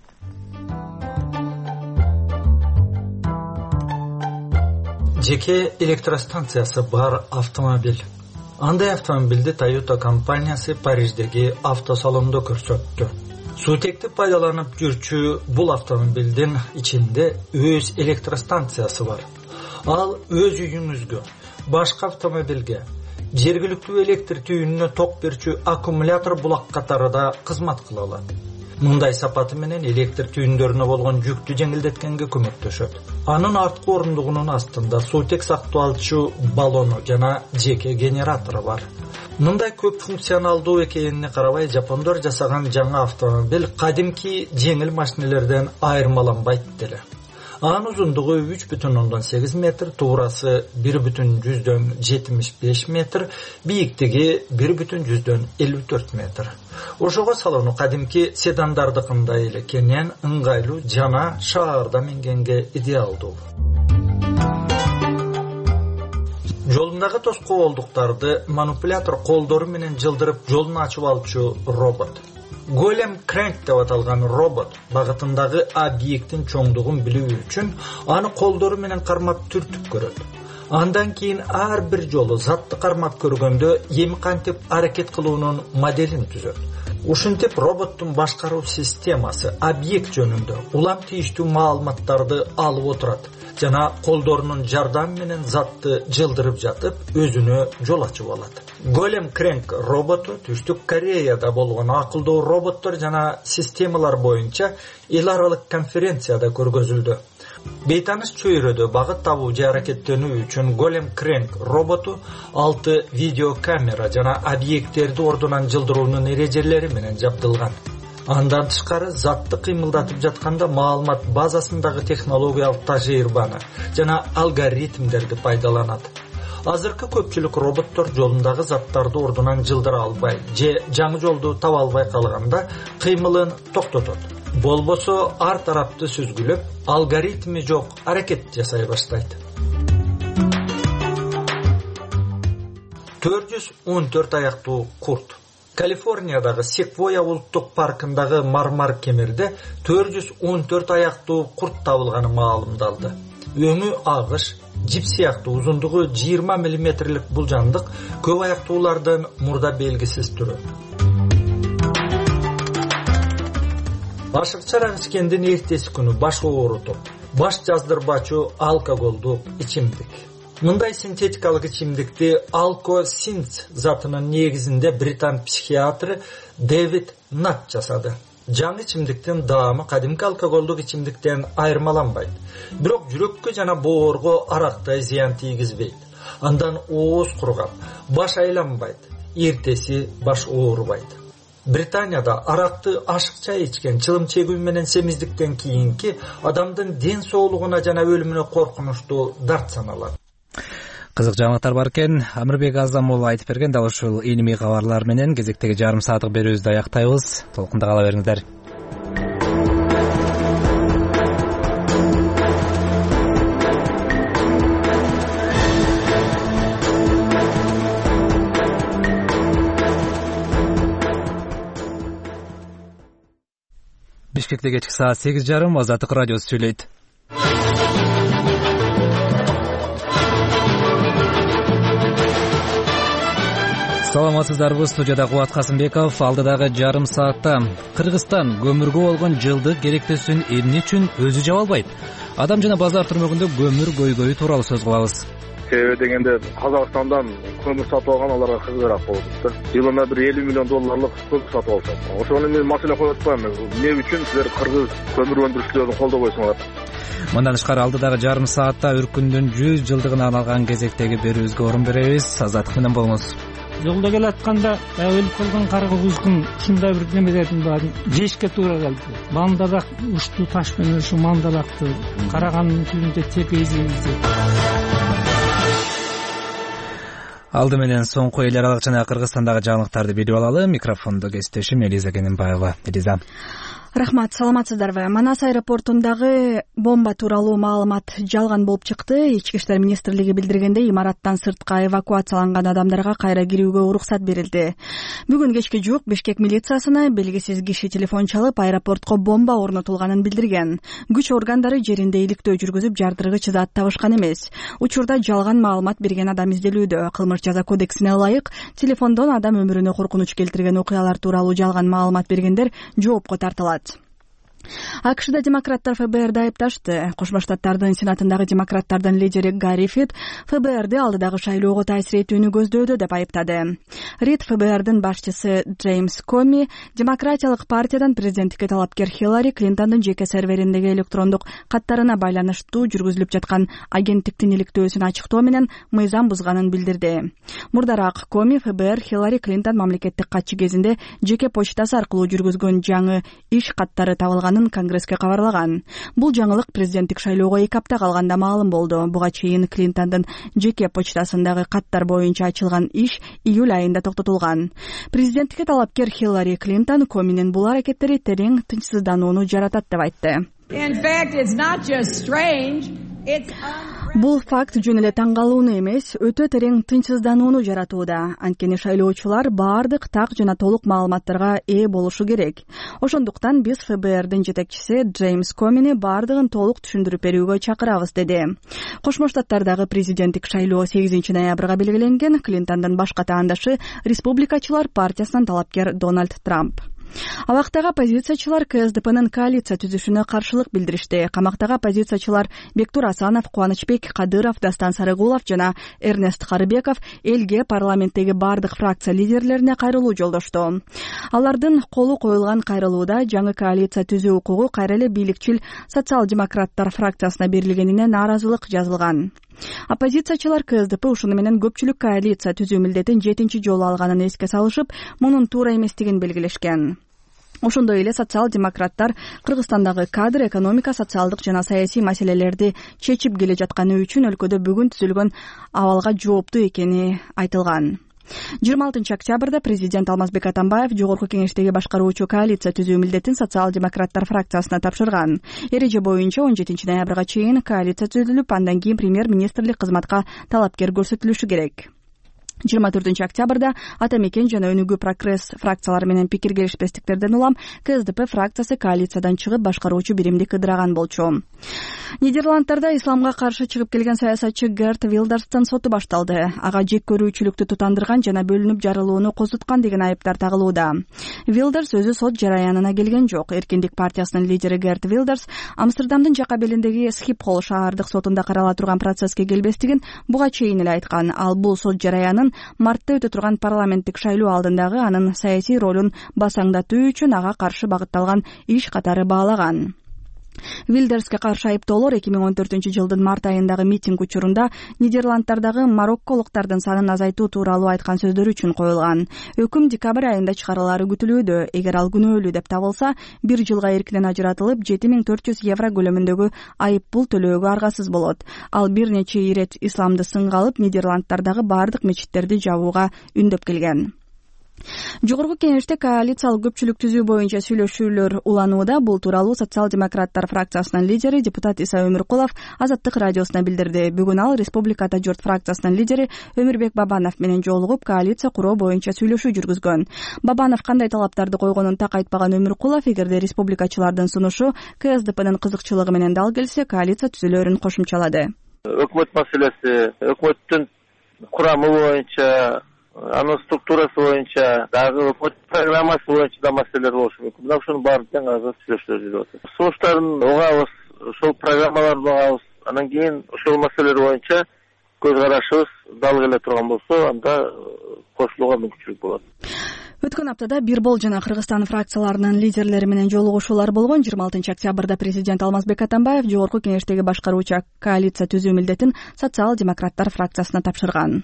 Жеке электростанциясы бар автомобиль. Андай автомобилди Toyota компаниясы Париждеги автосалондо көрсөттү. Суутекти пайдаланып жүрчү бул автомобилдин ичинде өз электростанциясы бар. Ал өз үйүңүзгө, башка автомобилге, жергиликтүү электр түйүнүнө ток берчү аккумулятор булак катары да кызмат кыла алат. Мындай сапаты менен электр түйүндөрүнө болгон жүктү жеңилдеткенге көмөктөшөт. Анын арткы орундугунун астында суутек сактап алчу баллону жана жеке генератору бар. Мындай көп функционалдуу экенине карабай, жапондор жасаган жаңы автомобиль кадимки жеңил машинелерден айырмаланбайт деле. Анын узундугу үч бүтүн ондон сегиз метр, туурасы бир бүтүн жүздөн жетимиш беш метр, бийиктиги бир бүтүн жүздөн элүү төрт метр. Ошого салону кадимки седандардыкындай эле кенен, ыңгайлуу жана шаарда мингенге идеалдуу. Жолундагы тоскоолдуктарды манипулятор колдору менен жылдырып жолун ачып алчу робот. Голем Крэнк деп аталган робот багытындагы объекттин чоңдугун билүү үчүн аны колдору менен кармап түртүп көрөт. Андан кийин ар бир жолу затты кармап көргөндө эми кантип аракет кылуунун моделин түзөт. Ушинтип роботтун башкаруу системасы объект жөнүндө улам тийиштүү маалыматтарды алып отурат жана колдорунун жардамы менен затты жылдырып жатып өзүнө жол ачып алат. Голем Крэнк роботу Түштүк Кореяда болгон акылдуу роботтор жана системалар боюнча эл аралык конференцияда көргөзүлдү. Бейтаныш чөйрөдө багыт табуу же аракеттенүү үчүн Голем Крэнк роботу алты видеокамера жана объекттерди ордунан жылдыруунун эрежелери менен жабдылган. Андан тышкары затты кыймылдатып жатканда маалымат базасындагы технологиялык тажрыйбаны жана алгоритмдерди пайдаланат. Азыркы көпчүлүк роботтор жолундагы заттарды ордунан жылдыра албай же жаңы жолду таба албай калганда кыймылын токтотот. Болбосо ар тарапты сүзгүлөп, алгоритми жок аракет жасай баштайт. төрт жүз он төрт аяктуу курт. Калифорниядагы Секвоя улуттук паркындагы мармар кемерде төрт жүз он төрт аяктуу курт табылганы маалымдалды. Өңү агыш, жип сыяктуу, узундугу жыйырма миллиметрлик бул жандык көп аяктуулардын мурда белгисиз түрү. Ашыкчараак ичкендин эртеси күнү баш оорутуп, баш жаздырбачу алкоголдук ичимдик. Мындай синтетикалык ичимдикти алкосинц затынын негизинде британ психиатры Дэвид Нат жасады. Жаңы ичимдиктин даамы кадимки алкоголдук ичимдиктен айырмаланбайт. Бирок жүрөккө жана боорго арактай зыян тийгизбейт. андан ооз кургап, баш айланбайт, эртеси баш оорубайт. Британияда аракты ашыкча ичкен, чылым чегүү менен семиздиктен кийинки адамдын ден соолугуна жана өлүмүнө коркунучтуу дарт саналат. Кызык жаңылыктар бар экен. Амирбек Азам уулу айтып берген дал ушул илимий кабарлар менен кезектеги жарым сааттык берүүбүздү аяктайбыз. Толкунда кала бериңиздер. Бишкекте кечки саат сегиз жарым, Азаттык радиосу сүйлөйт. Саламатсыздарбы, студияда Кубат Касымбеков. Алдыдагы жарым саатта Кыргызстан көмүргө болгон жылдык керектесин эмне үчүн өзү жаба албайт? Адам жана базар түрмөгүндө көмүр көйгөйү тууралуу сөз кылабыз. Себеби дегенде Казакстандан көмүр сатып алган аларга кызыгыраак болот да. Жылына бир элүү миллион долларлык көмүр сатып алышат. Ошону мен маселе коюп атпайм. Эмне үчүн силер кыргыз көмүр өндүрүүчүлөрүн колдобойсуңар? Мындан тышкары алдыдагы жарым саатта Үркүндүн жүз жылдыгына арналган кезектеги берүүбүзгө орун беребиз. Азаттык менен болуңуз. Жолдо келатканда өлүп калган каргы куздун ушундай бир немелердин баарын жешке туура калды. Мандалак уштуу таш менен ушу мандалакты караганын түбүндө тепейзибизди. Алды менен соңку эл аралык жана Кыргызстандагы жаңылыктарды билип алалы. Микрофондо кесиптешим Элиза Кененбаева. Элиза. Рахмат, саламатсыздарбы? Манас аэропортундагы бомба тууралуу маалымат жалган болуп чыкты. Ички иштер министрлиги билдиргендей, имараттан сыртка эвакуацияланган адамдарга кайра кирүүгө уруксат берилди. Бүгүн кечке жуук Бишкек милициясына белгисиз киши телефон чалып, аэропортко бомба орнотулганын билдирген. Күч органдары жеринде иликтөө жүргүзүп, жардыргыч зат табышкан эмес. Учурда жалган маалымат берген адам изделүүдө. Кылмыш жаза кодексине ылайык, телефондон адам өмүрүнө коркунуч келтирген окуялар тууралуу жалган маалымат бергендер жоопко тартылат. АКШда демократтар ФБРди айыпташты. Кошмо Штаттардын Сенатындагы демократтардын лидери Гарри Рид ФБРди алдыдагы шайлоого таасир этүүнү көздөөдө деп айыптады. Рид ФБРдин башчысы Джеймс Коми демократиялык партиядан президенттикке талапкер Хиллари Клинтондун жеке сервериндеги электрондук каттарына байланыштуу жүргүзүлүп жаткан агенттиктин иликтөөсүн ачыктоо менен мыйзам бузганын билдирди. Мурдараак Коми ФБР Хиллари Клинтон мамлекеттик катчы кезинде жеке почтасы аркылуу жүргүзгөн жаңы иш каттары табылганын Конгресске кабарлаган. Бул жаңылык президенттик шайлоого эки апта калганда маалым болду. Буга чейин Клинтондун жеке почтасындагы каттар боюнча ачылган иш июль айында токтотулган. Президенттикке талапкер Хиллари Клинтон Коминин бул аракеттери терең тынчсызданууну жаратат деп айтты. Бул факт жөн эле таң калууну эмес, өтө терең тынчсызданууну жаратууда. Анткени шайлоочулар баардык так жана толук маалыматтарга ээ болушу керек. Ошондуктан биз ФБРдин жетекчиси Джеймс Комини баардыгын толук түшүндүрүп берүүгө чакырабыз, деди. Кошмо Штаттардагы президенттик шайлоо сегизинчи ноябрга белгиленген. Клинтондун башка таандашы республикачылар партиясынан талапкер Дональд Трамп. Абактагы оппозициячылар КСДПнын коалиция түзүшүнө каршылык билдиришти. Камактагы оппозициячылар Бектур Асанов, Кубанычбек Кадыров, Дастан Сарыгулов жана Эрнест Карыбеков элге парламенттеги бардык фракция лидерлерине кайрылуу жолдошту. Алардын колу коюлган кайрылууда жаңы коалиция түзүү укугу кайра эле бийликчил социал-демократтар фракциясына берилгенине нааразылык жазылган. Оппозициячылар КСДП ушуну менен көпчүлүк коалиция түзүү милдетин жетинчи жолу алганын эске салышып, мунун туура эместигин белгилешкен. Ошондой эле социал-демократтар Кыргызстандагы кадр, экономика, социалдык жана саясий маселелерди чечип келе жатканы үчүн өлкөдө бүгүн түзүлгөн абалга жооптуу экени айтылган. жыйырма алтынчы октябрда президент Алмазбек Атамбаев жогорку кеңештеги башкаруучу коалиция түзүү милдетин социал-демократтар фракциясына тапшырган. Эреже боюнча он жетинчи ноябрга чейин коалиция түзүлүп, андан кийин премьер-министрлик кызматка талапкер көрсөтүлүшү керек. жыйырма төртүнчү октябрда Ата Мекен жана Өнүгүү Прогресс фракциялары менен пикир келишпестиктерден улам КСДП фракциясы коалициядан чыгып башкаруучу биримди кыдыраган болчу. Нидерланддарда исламга каршы чыгып келген саясатчы Герт Вилдерстын соту башталды. Ага жек көрүүчүлүктү тутандырган жана бөлүнүп жарылууну козуткан деген айыптар тагылууда. Вилдерс өзү сот жараянына келген жок. Эркиндик партиясынын лидери Герт Вилдерс Амстердамдын жака белиндеги Схипхол шаардык сотунда карала турган процесске келбестигин буга чейин эле айткан. Ал бул сот жараянын мартта өтө турган парламенттик шайлоо алдындагы анын саясий ролун басаңдатуу үчүн ага каршы багытталган иш катары баалаган. Вилдерске каршы айыптоолор эки миң он төртүнчү жылдын март айындагы митинг учурунда Нидерланддардагы марокколуктардын санын азайтуу тууралуу айткан сөздөрү үчүн коюлган. Өкүм декабрь айында чыгарылары күтүлүүдө. Эгер ал күнөөлүү деп табылса, бир жылга эркинен ажыратылып, жети миң төрт жүз евро көлөмүндөгү айып пул төлөөгө аргасыз болот. Ал бир нече ирет исламды сынга алып, Нидерланддардагы бардык мечиттерди жабууга үндөп келген. Жогорку кеңеште коалициялык көпчүлүк түзүү боюнча сүйлөшүүлөр уланууда. Бул тууралуу социал-демократтар фракциясынын лидери депутат Иса Өмүркулов Азаттык радиосуна билдирди. Бүгүн ал Республикада журт фракциясынын лидери Өмүрбек Бабанов менен жолугуп, коалиция куруу боюнча сүйлөшүү жүргүзгөн. Бабанов кандай талаптарды койгонун так айтпаган Өмүркулов, эгерде республикачылардын сунушу КСДПнын кызыкчылыгы менен дал келсе, коалиция түзүлөрүн кошумчалады. Өкмөт маселеси, өкмөттүн курамы боюнча, анын структурасы боюнча, дагы өкмөт программасы боюнча да маселелер болушу мүмкүн. Мына ушунун баарын тең азыр сүйлөшүүлөр жүрүп атат. Сунуштарын угабыз, ошол программаларды угабыз. Анан кийин ошол маселелер боюнча көз карашыбыз дал келе турган болсо, анда кошулууга мүмкүнчүлүк болот. Өткөн аптада Бирбол жана Кыргызстан фракцияларынын лидерлери менен жолугушуулар болгон. жыйырма алтынчы октябрда президент Алмазбек Атамбаев жогорку кеңештеги башкаруучу коалиция түзүү милдетин социал-демократтар фракциясына тапшырган.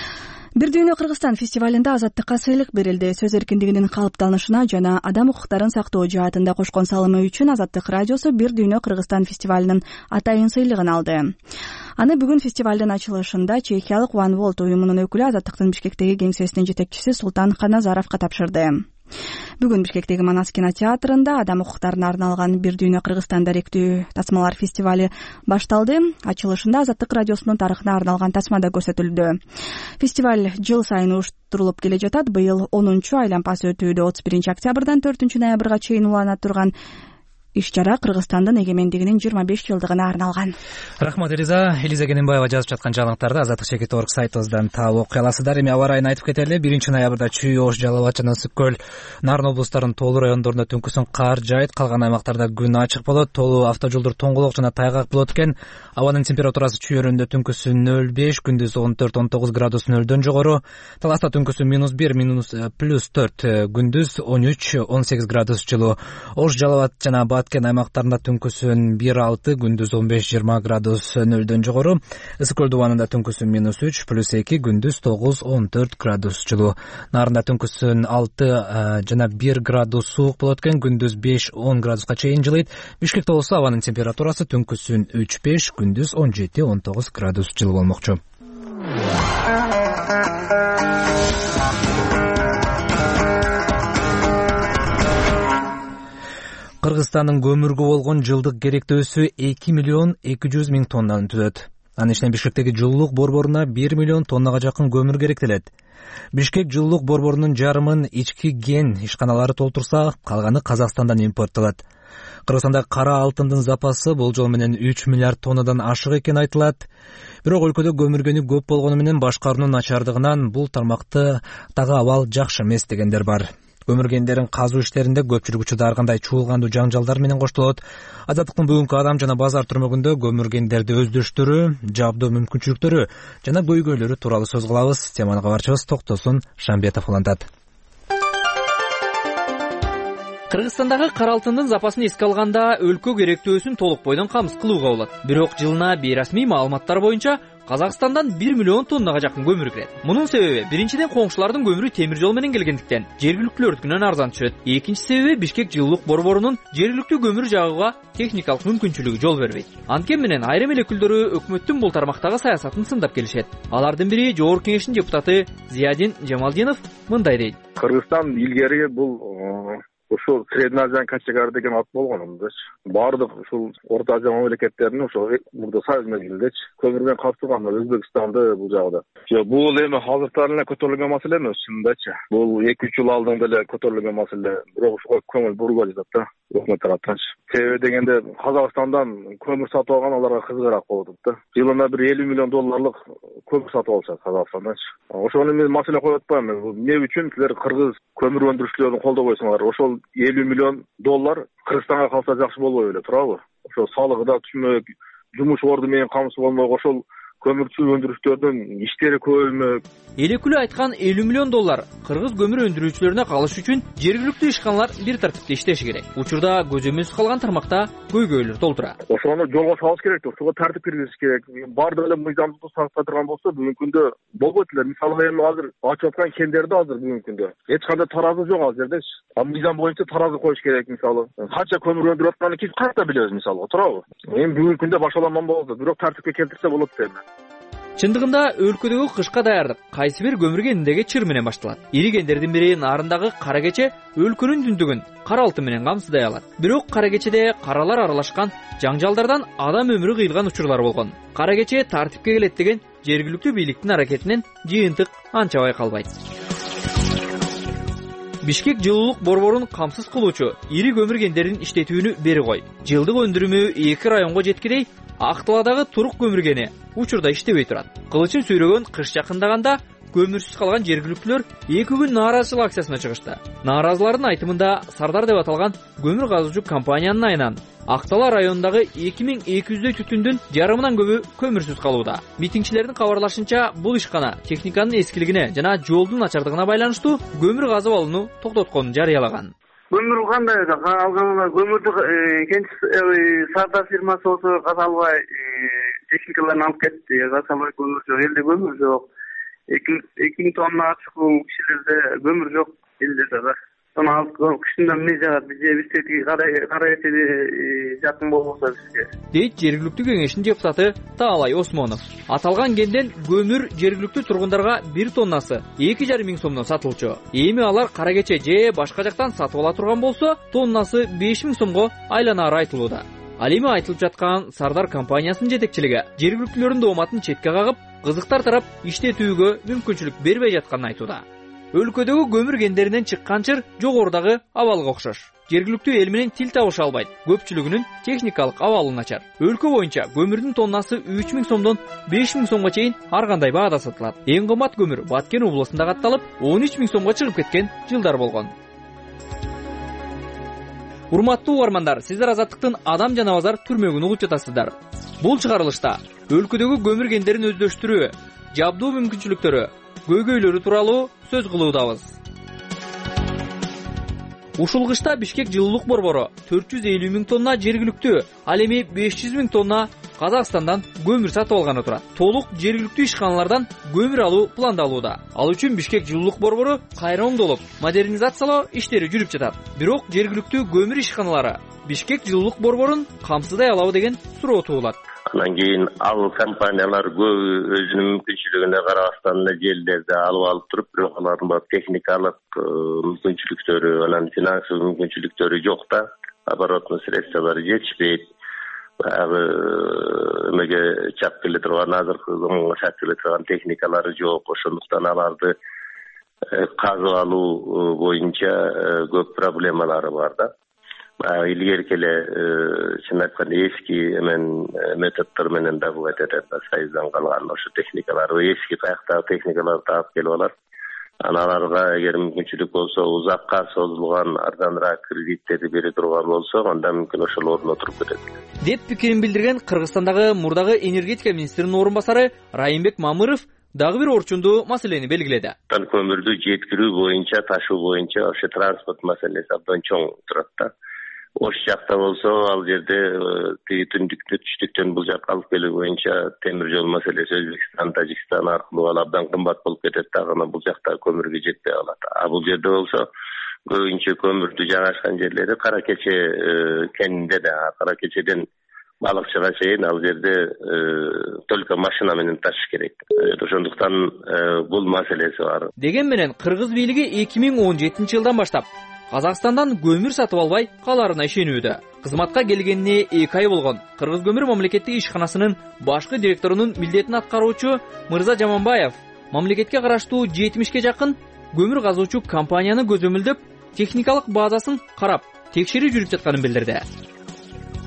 Бир дүйнө Кыргызстан фестивалында азаттыкка сыйлык берилди. Сөз эркиндигинин калыптанышына жана адам укуктарын сактоо жаатында кошкон салымы үчүн Азаттык радиосу Бир дүйнө Кыргызстан фестивалынын атайын сыйлыгын алды. Аны бүгүн фестивалдын ачылышында чехиялык One World уюмунун өкүлү Азаттыктын Бишкектеги кеңсесинин жетекчиси Султан Каназаровго тапшырды. Бүгүн Бишкектеги Манас кинотеатрында адам укуктарына арналган Бир дүйнө Кыргызстан даректүү тасмалар фестивали башталды. Ачылышында Азаттык радиосунун тарыхына арналган тасма да көрсөтүлдү. Фестиваль жыл сайын уюштурулуп келе жатат. Быйыл онунчу айланпасы өтүүдө отуз биринчи октябрдан төртүнчү ноябрга чейин улана турган иш-чара Кыргызстандын эгемендигинин жыйырма беш жылдыгына арналган. Рахмат Элиза. Элиза Кененбаева жазып жаткан жаңылыктарды Азаттык чекит орг сайтыбыздан таап окуй аласыздар. Эми аба ырайын айтып кетели. биринчи ноябрда Чүй, Ош, Жалал Абад жана Ысык көл, Нарын облустарынын тоолуу райондорунда түнкүсүн кар жаайт, калган аймактарда күн ачык болот. Тоолуу автожолдор тоңголок жана тайгак болот экен. Абанын температурасы Чүй өрүндө түнкүсү нөл беш, күндүз он төрт он тогуз градус нөлдөн жогору. Таласта түнкүсү минус бир, минус плюс төрт, күндүз он үч он сегиз градус жылуу. Ош, Жалал Абад жана Баткен аймактарында түнкүсүн бир алты, күндүз он беш жыйырма градус нөлдөн жогору. Ысык көл дубанында түнкүсүн минус үч, плюс эки, күндүз тогуз он төрт градус жылуу. Нарында түнкүсүн алты жана бир градус суук болот экен, күндүз беш он градуска чейин жылыйт. Бишкекте болсо абанын температурасы түнкүсүн үч беш, күндүз он жети он тогуз градус жылуу болмокчу. Кыргызстандын көмүргө болгон жылдык керектөөсү эки миллион эки жүз миң тоннаны түзөт. Анын ичинен Бишкектеги жылуулук борборуна бир миллион тоннага жакын көмүр керектелет. Бишкек жылуулук борборунун жарымын ички ген ишканалары толтурса, калганы Казакстандан импорттолот. Кыргызстанда кара алтындын запасы болжол менен үч миллиард тоннадан ашык экени айтылат. Бирок өлкөдө көмүргөнү көп болгону менен башкаруунун начардыгынан бул тармакты дагы абал жакшы эмес дегендер бар. Көмүргендерин казуу иштеринде көпчүлүк учурда ар кандай чуулгандуу жаңжалдар менен коштолот. Азаттыктын бүгүнкү адам жана базар түрмөгүндө көмүргендерди өздөштүрүү, жабдоо мүмкүнчүлүктөрү жана көйгөйлөрү тууралуу сөз кылабыз. Теманы кабарчыбыз Токтосун Шамбетов улантат. Кыргызстандагы кара алтындын запасын эске алганда өлкө керектөөсүн толук бойдон камсыз кылууга болот. Бирок жылына бейрасмий маалыматтар боюнча Казакстандан бир миллион тоннага жакын көмүр кирет. Мунун себеби биринчиден коңшулардын көмүрү темир жол менен келгендиктен жергиликтүүлөрдүкүнөн арзан түшөт. Экинчи себеби Бишкек жылуулук борборунун жергиликтүү көмүр жагууга техникалык мүмкүнчүлүгү жол бербейт. Анткени менен айрым эл өкүлдөрү өкмөттүн бул тармактагы саясатын сындап келишет. Алардын бири Жогорку кеңештин депутаты Зиядин Жамалдинов мындай дейт. Кыргызстан илгери бул ушул Средний Азиян качегары деген ат болгон эмес. Бардык ушул Орто Азия мамлекеттеринин ошол мурда союз мезгилиндечи көмүр менен калып тургандар Өзбекстанды бул жагда. Жок, бул эми азыртан эле көтөрүлгөн маселе эмес, чынындачы. Бул эки үч жыл алдын деле көтөрүлгөн маселе. Бирок ушуга көңүл бурулбай жатат да. Өкмөт тараптан. Себеби дегенде Казакстандан көмүр сатып алган аларга кызыгыраак болуп атат да. Жылына бир элүү миллион долларлык көмүр сатып алышат Казакстандан. Ошону мен маселе коюп атпайм. Эмне үчүн силер кыргыз көмүр өндүрүүчүлөрүн колдобойсуңар? Ошол элүү миллион доллар Кыргызстанга калса жакшы болбой беле, туурабы? Ошол салыгы да түшмөк, жумуш орду менен камсыз болмок, ошол көмүрчү өндүрүштөрдүн иштери көбөймөк. Элекүлө айткан элүү миллион доллар кыргыз көмүр өндүрүүчүлөрүнө калыш үчүн жергиликтүү ишканалар бир тартипте иштеши керек. Учурда көзөмөлсүз калган тармакта көйгөйлөр толтура. Ошону жолго салыш керек, ошого тартип киргизиш керек. Баардык эле мыйзамдуулукту сактап турган болсо бүгүнкү күндө болбойт эле. Мисалы эми азыр ачып аткан кендерде азыр бүгүнкү күндө эч кандай таразы жок ал жердечи. Мыйзам боюнча таразы коюш керек мисалы. Канча көмүр өндүрүп атканын биз кантип билебиз мисалы, туурабы? Эми бүгүнкү күндө башаламан болду, бирок тартипке келтирсе болот дейм. Чындыгында өлкөдөгү кышка даярдык кайсы бир көмүр кенинде чыр менен башталат. Ири кендердин бири Нарындагы Кара Кече өлкөнүн түндүгүн кара алтын менен камсыздай алат. Бирок Кара Кечеде каралар аралашкан жаңжалдардан адам өмүрү кыйылган учурлар болгон. Кара Кече тартипке келет деген жергиликтүү бийликтин аракетинен жыйынтык анча байкалбайт. Бишкек жылуулук борборун камсыз кылуучу ири көмүр кендерин иштетүүнү бери кой. Жылдык өндүрүмү эки районго жеткидей Актылаадагы Турук көмүр кени учурда иштебей турат. Кылычын сүйрөгөн кыш жакындаганда көмүрсүз калган жергиликтүүлөр эки күн нааразычылык акциясына чыгышты. Нааразылардын айтымында Сардар деп аталган көмүр казуучу компаниянын айынан Актала районундагы эки миң эки жүздөй түтүндүн жарымынан көбү көмүрсүз калууда. Митингчилердин кабарлашынча, бул ишкана техниканын эскилигине жана жолдун начардыгына байланыштуу көмүр казып алууну токтотконун жарыялаган. Көмүр кандай да алганда көмүрдү кенч Сардар фирмасы болсо каза албай техникаларын алып кетти. Каза албай көмүр жок, элде көмүр жок. эки миң тонна ачкуу кишилерде көмүр жок элде да. Сону алып кышында эмне жагат, биз бизге кара этеди жакын болбосо бизге. Дейт жергиликтүү кеңештин депутаты Таалай Осмонов. Аталган кенден көмүр жергиликтүү тургундарга бир тоннасы эки жарым миң сомдон сатылчу. Эми алар Кара Кече же башка жактан сатып ала турган болсо, тоннасы беш миң сомго айланары айтылууда. Ал эми айтылып жаткан Сардар компаниясынын жетекчилиги жергиликтүүлөрдүн дооматын четке кагып, кызыктар тарап иштетүүгө мүмкүнчүлүк бербей жатканын айтууда. Өлкөдөгү көмүр кендеринен чыккан чыр жогорудагы абалга окшош. Жергиликтүү эл менен тил табыша албайт. Көпчүлүгүнүн техникалык абалы начар. Өлкө боюнча көмүрдүн тоннасы үч миң сомдон беш миң сомго чейин ар кандай баада сатылат. Эң кымбат көмүр Баткен облусунда катталып, он үч миң сомго чыгып кеткен жылдар болгон. Урматтуу угармандар, сиздер Азаттыктын Адам жанабазар түрмөгүн угуп жатасыздар. Бул чыгарылышта өлкөдөгү көмүр кендерин өздөштүрүү, жабдуу мүмкүнчүлүктөрү, көйгөйлөрү тууралуу сөз кылуудабыз. Ушул кышта Бишкек жылуулук борбору төрт жүз элүү миң тонна жергиликтүү, ал эми беш жүз миң тонна Казакстандан көмүр сатып алганы турат. Толук жергиликтүү ишканалардан көмүр алуу пландалууда. Ал үчүн Бишкек жылуулук борбору кайра оңдолуп, модернизациялоо иштери жүрүп жатат. Бирок жергиликтүү көмүр ишканалары Бишкек жылуулук борборун камсыздай алабы деген суроо туулат. Анан кийин ал компаниялар көбү өзүнүн мүмкүнчүлүгүнө карабастан эле жерлерди алып алып туруп, бирок алардын баары техникалык мүмкүнчүлүктөрү, анан финансылык мүмкүнчүлүктөрү жок да, оборотный средстволору жетишпейт. Баягы эмеге чап келе турган, азыркы заманга чап келе турган техникалары жок. Ошондуктан аларды казып алуу боюнча көп проблемалары бар да. Илгерки эле чын айтканда эски эмен методдор менен да бул этет сайыздан калган ошо техникаларды, эски каяктагы техникаларды алып келип алат. Аналарга эгер мүмкүнчүлүк болсо, узакка созулган арзаныраак кредиттерди бере турган болсо, анда мүмкүн ошол ордуна туруп кетет деп пикирин билдирген Кыргызстандагы мурдагы энергетика министринин орун басары Райымбек Мамыров дагы бир орчундуу маселени белгиледи. Көмүрдү жеткирүү боюнча, ташуу боюнча ошо транспорт маселеси абдан чоң турат да. Ош жакта болсо, ал жерде тиги түндүктө түштүктөн бул жакка алып келүү боюнча темир жол маселеси Өзбекстан, Тажикстан аркылуу ал абдан кымбат болуп кетет да, анан бул жакта көмүргө жетпей калат. А бул жерде болсо көбүнчө көмүрдү жайгашкан жерлери Кара Кече кенинде да, Кара Кечеден балыкчыга чейин ал жерде только машина менен ташыш керек. Ошондуктан бул маселеси бар. Деген менен кыргыз бийлиги эки миң он жетинчи жылдан баштап Казакстандан көмүр сатып албай каларына ишенүүдө. Кызматка келгенине эки ай болгон Кыргыз көмүр мамлекеттик ишканасынын башкы директорунун милдетин аткаруучу Мырза Жаманбаев мамлекетке караштуу жетимишке жакын көмүр казуучу компанияны көзөмөлдөп, техникалык базасын карап, текшерүү жүрүп жатканын билдирди.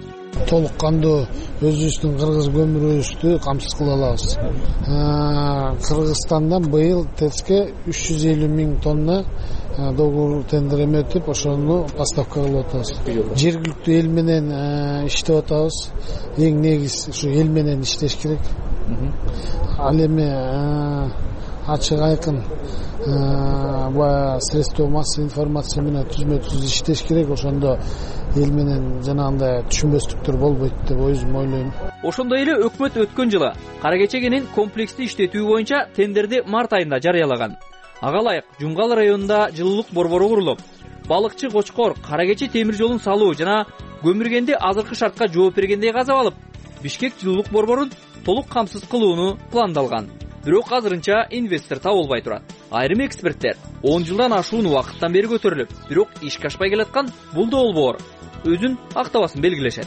толук кандуу өзүбүздүн кыргыз көмүрүбүздү камсыз кыла алабыз. Кыргызстандан быйыл ТЭЦке үч жүз элүү миң тонна договор тендерме өтүп, ошону поставка кылып атабыз. Жергиликтүү эл менен иштеп атабыз. Эң негиз ушу эл менен иштеш керек. Ал эми ачык айкын баягы средства массовой информация менен түзмө түз иштеш керек. Ошондо эл менен жанагындай түшүнбөстүктөр болбойт деп өзүм ойлойм. Ошондой эле өкмөт өткөн жылы Кара Кече кенин комплекстүү иштетүү боюнча тендерди март айында жарыялаган. Ага ылайык Жумгал районунда жылуулук борбору курулуп, балыкчы Кочкор Кара Кече темир жолун салуу жана көмүргенди азыркы шартка жооп бергендей казып алып, Бишкек жылуулук борборун толук камсыз кылууну пландалган. Бирок азырынча инвестор табылбай турат. Айрым эксперттер он жылдан ашуун убакыттан бери көтөрүлүп, бирок ишке ашпай келаткан бул долбоор өзүн актабасын белгилешет.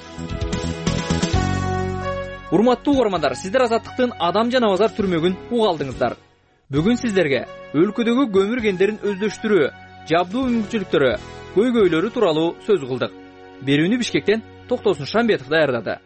Урматтуу угармандар, сиздер Азаттыктын Адам жана базар түрмөгүн уга алдыңыздар. Бүгүн сиздерге өлкөдөгү көмүр кендерин өздөштүрүү, жабдуу мүмкүнчүлүктөрү, көйгөйлөрү тууралуу сөз кылдык. Берүүнү Бишкектен Токтосун Шамбетов даярдады.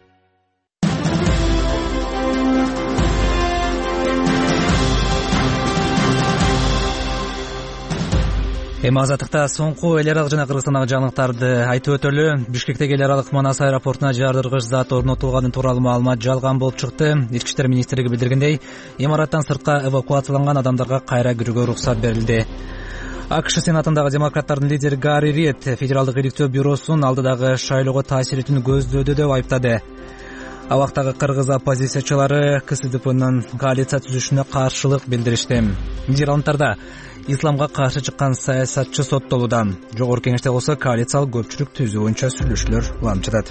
Эми Азаттыкта соңку эл аралык жана Кыргызстандагы жаңылыктарды айтып өтөлү. Бишкектеги эл аралык Манас аэропортуна жардыргыч зат орнотулганы тууралуу маалымат жалган болуп чыкты. Ички иштер министрлиги билдиргендей, имараттан сыртка эвакуацияланган адамдарга кайра кирүүгө уруксат берилди. АКШ Сенатындагы демократтардын лидери Гарри Рид Федералдык иликтөө бюросун алдыдагы шайлоого таасир этүүнү көздөөдү деп айыптады. Абактагы кыргыз оппозициячылары КСДПнын коалиция түзүшүнө каршылык билдиришти. Нидерландтарда исламга каршы чыккан саясатчы соттолууда. Жогорку кеңеште болсо коалициялык көпчүлүк түзүү боюнча сүйлөшүүлөр уланып жатат.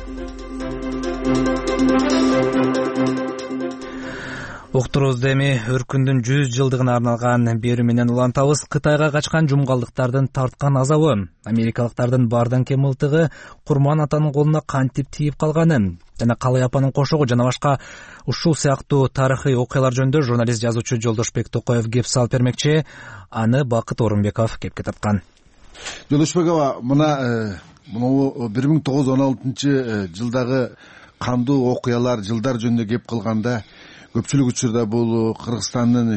Уктуруубузду эми өркүндүн жүз жылдыгына арналган берүү менен улантабыз. Кытайга качкан жумгалдыктардын тарткан азабы, америкалыктардын баардан кем мылтыгы Курман атанын колуна кантип тийип калганы жана Калай апанын кошогу жана башка ушул сыяктуу тарыхый окуялар жөнүндө журналист жазуучу Жолдошбек Токоев кеп салып бермекчи. Аны Бакыт Орунбеков кепке тапкан. Жолдошбек аба, мына мына бир миң тогуз жүз он алтынчы жылдагы кандуу окуялар, жылдар жөнүндө кеп кылганда көпчүлүк учурда бул Кыргызстандын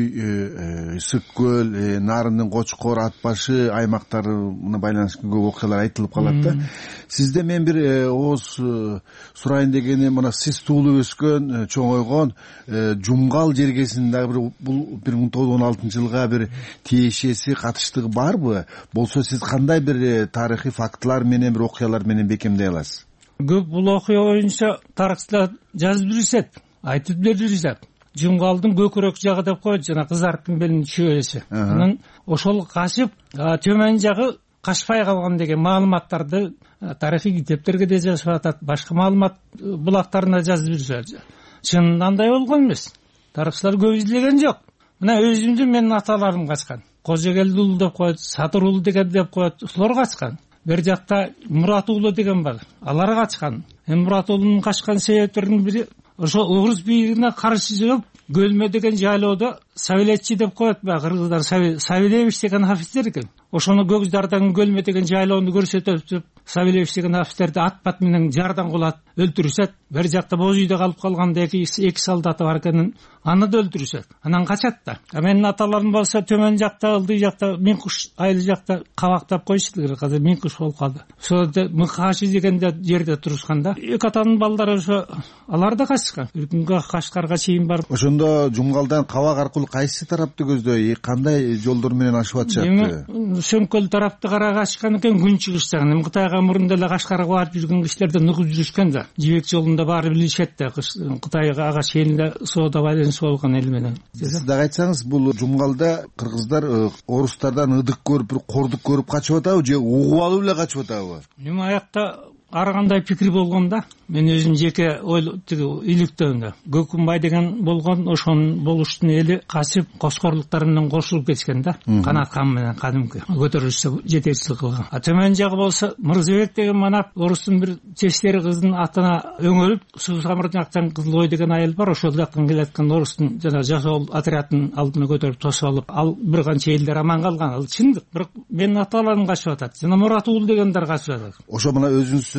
Чүй, Ысык көл, Нарындын Кочкор, Ат башы аймактарына байланыштуу көп окуялар айтылып калат да. Сизде мен бир ооз сурайын дегени, мына сиз туулуп өскөн, чоңойгон Жумгал жергесиндеги бул бир миң тогуз жүз он алтынчы жылга бир тиешеси, катыштыгы барбы? Болсо сиз кандай бир тарыхый фактылар менен, бир окуялар менен бекемдей аласыз? Көп бул окуя боюнча тарыхчылар жазып жүрүшөт. Айтып беришет. Жумгалдын көкүрөк жагы деп коет, жана кызарттын белинин чөбөсү. Анан ошол качып, төмөн жагы качпай калган деген маалыматтарды тарыхый китептерге да жазып атат, башка маалымат булактарына жазып жүрүшөт. Чынында андай болгон эмес. Тарыхчылар көп излеген жок. Мына өзүмдүн менин аталарым качкан. Кожогелди уулу деп коет, Садыр уулу деген деп коет, ушулар качкан. Бир жакта Мурат уулу деген бар. Алар качкан. Эми Мурат уулунун качкан себептеринин бири ошо орус бийлигине каршы чыгып, Көлмө деген жайлоодо Савелетчи деп коет, баягы кыргыздар Савелевич деген офицер экен. Ошону Көкжардагы Көлмө деген жайлоону көрсөтүп, Савелевич деген офицерди ат бат менен жардан кулат, өлтүрүшөт. Бир жакта боз үйдө калып калганда эки эки солдаты бар экенин, аны да өлтүрүшөт. Анан качат да. А менин аталарым болсо төмөн жакта, ылдый жакта, Миңкуш айыл жакта кабактап койчу, азыр Миңкуш болуп калды. Ошоло Мыкашы деген жерде турушкан да. Эки атанын балдары ошо алар да качкан. Бир күнгө Кашкарга чейин барып. Ошондо Жумгалдан Кабак аркылуу кайсы тарапты көздөй, кандай жолдор менен ашып атышат? Сөмкөл тарапты карага ачкан экен, күнчүгүш жагын. Эми Кытайга мурунда эле Кашкарга барып жүргөн кишилерден угуп жүрүшкөн да. Жибек жолунда баары билишет да, Кытайга ага чейинде соода байланышы болгон эл менен. Сиз да айтсаңыз, бул Жумгалда кыргыздар орустардан ыдык көрүп, бир кордук көрүп качып атабы же угуп алып эле качып атабы? Эми аякта ар кандай пикир болгон да. Мен өзүм жеке ой иликтөөмдө Көкүнбай деген болгон, ошонун болуштун эли качып Коскорлуктар менен кошулуп кетишкен да. Канат кан менен кадимки көтөрүлүшкө жетекчилик кылган. А төмөн жагы болсо Мырзабек деген манап орустун бир чечтери кыздын атына өңөлүп, Суу Самыр жактан Кызылой деген айыл бар, ошол жактан келаткан орустун жана жасол отрядын алдына көтөрүп тосуп алып, ал бир канча элдер аман калган. Ал чындык. Бирок менин аталарым качып атат. Жана Мурат уулу дегендер качып атат. Ошо мына өзүңүз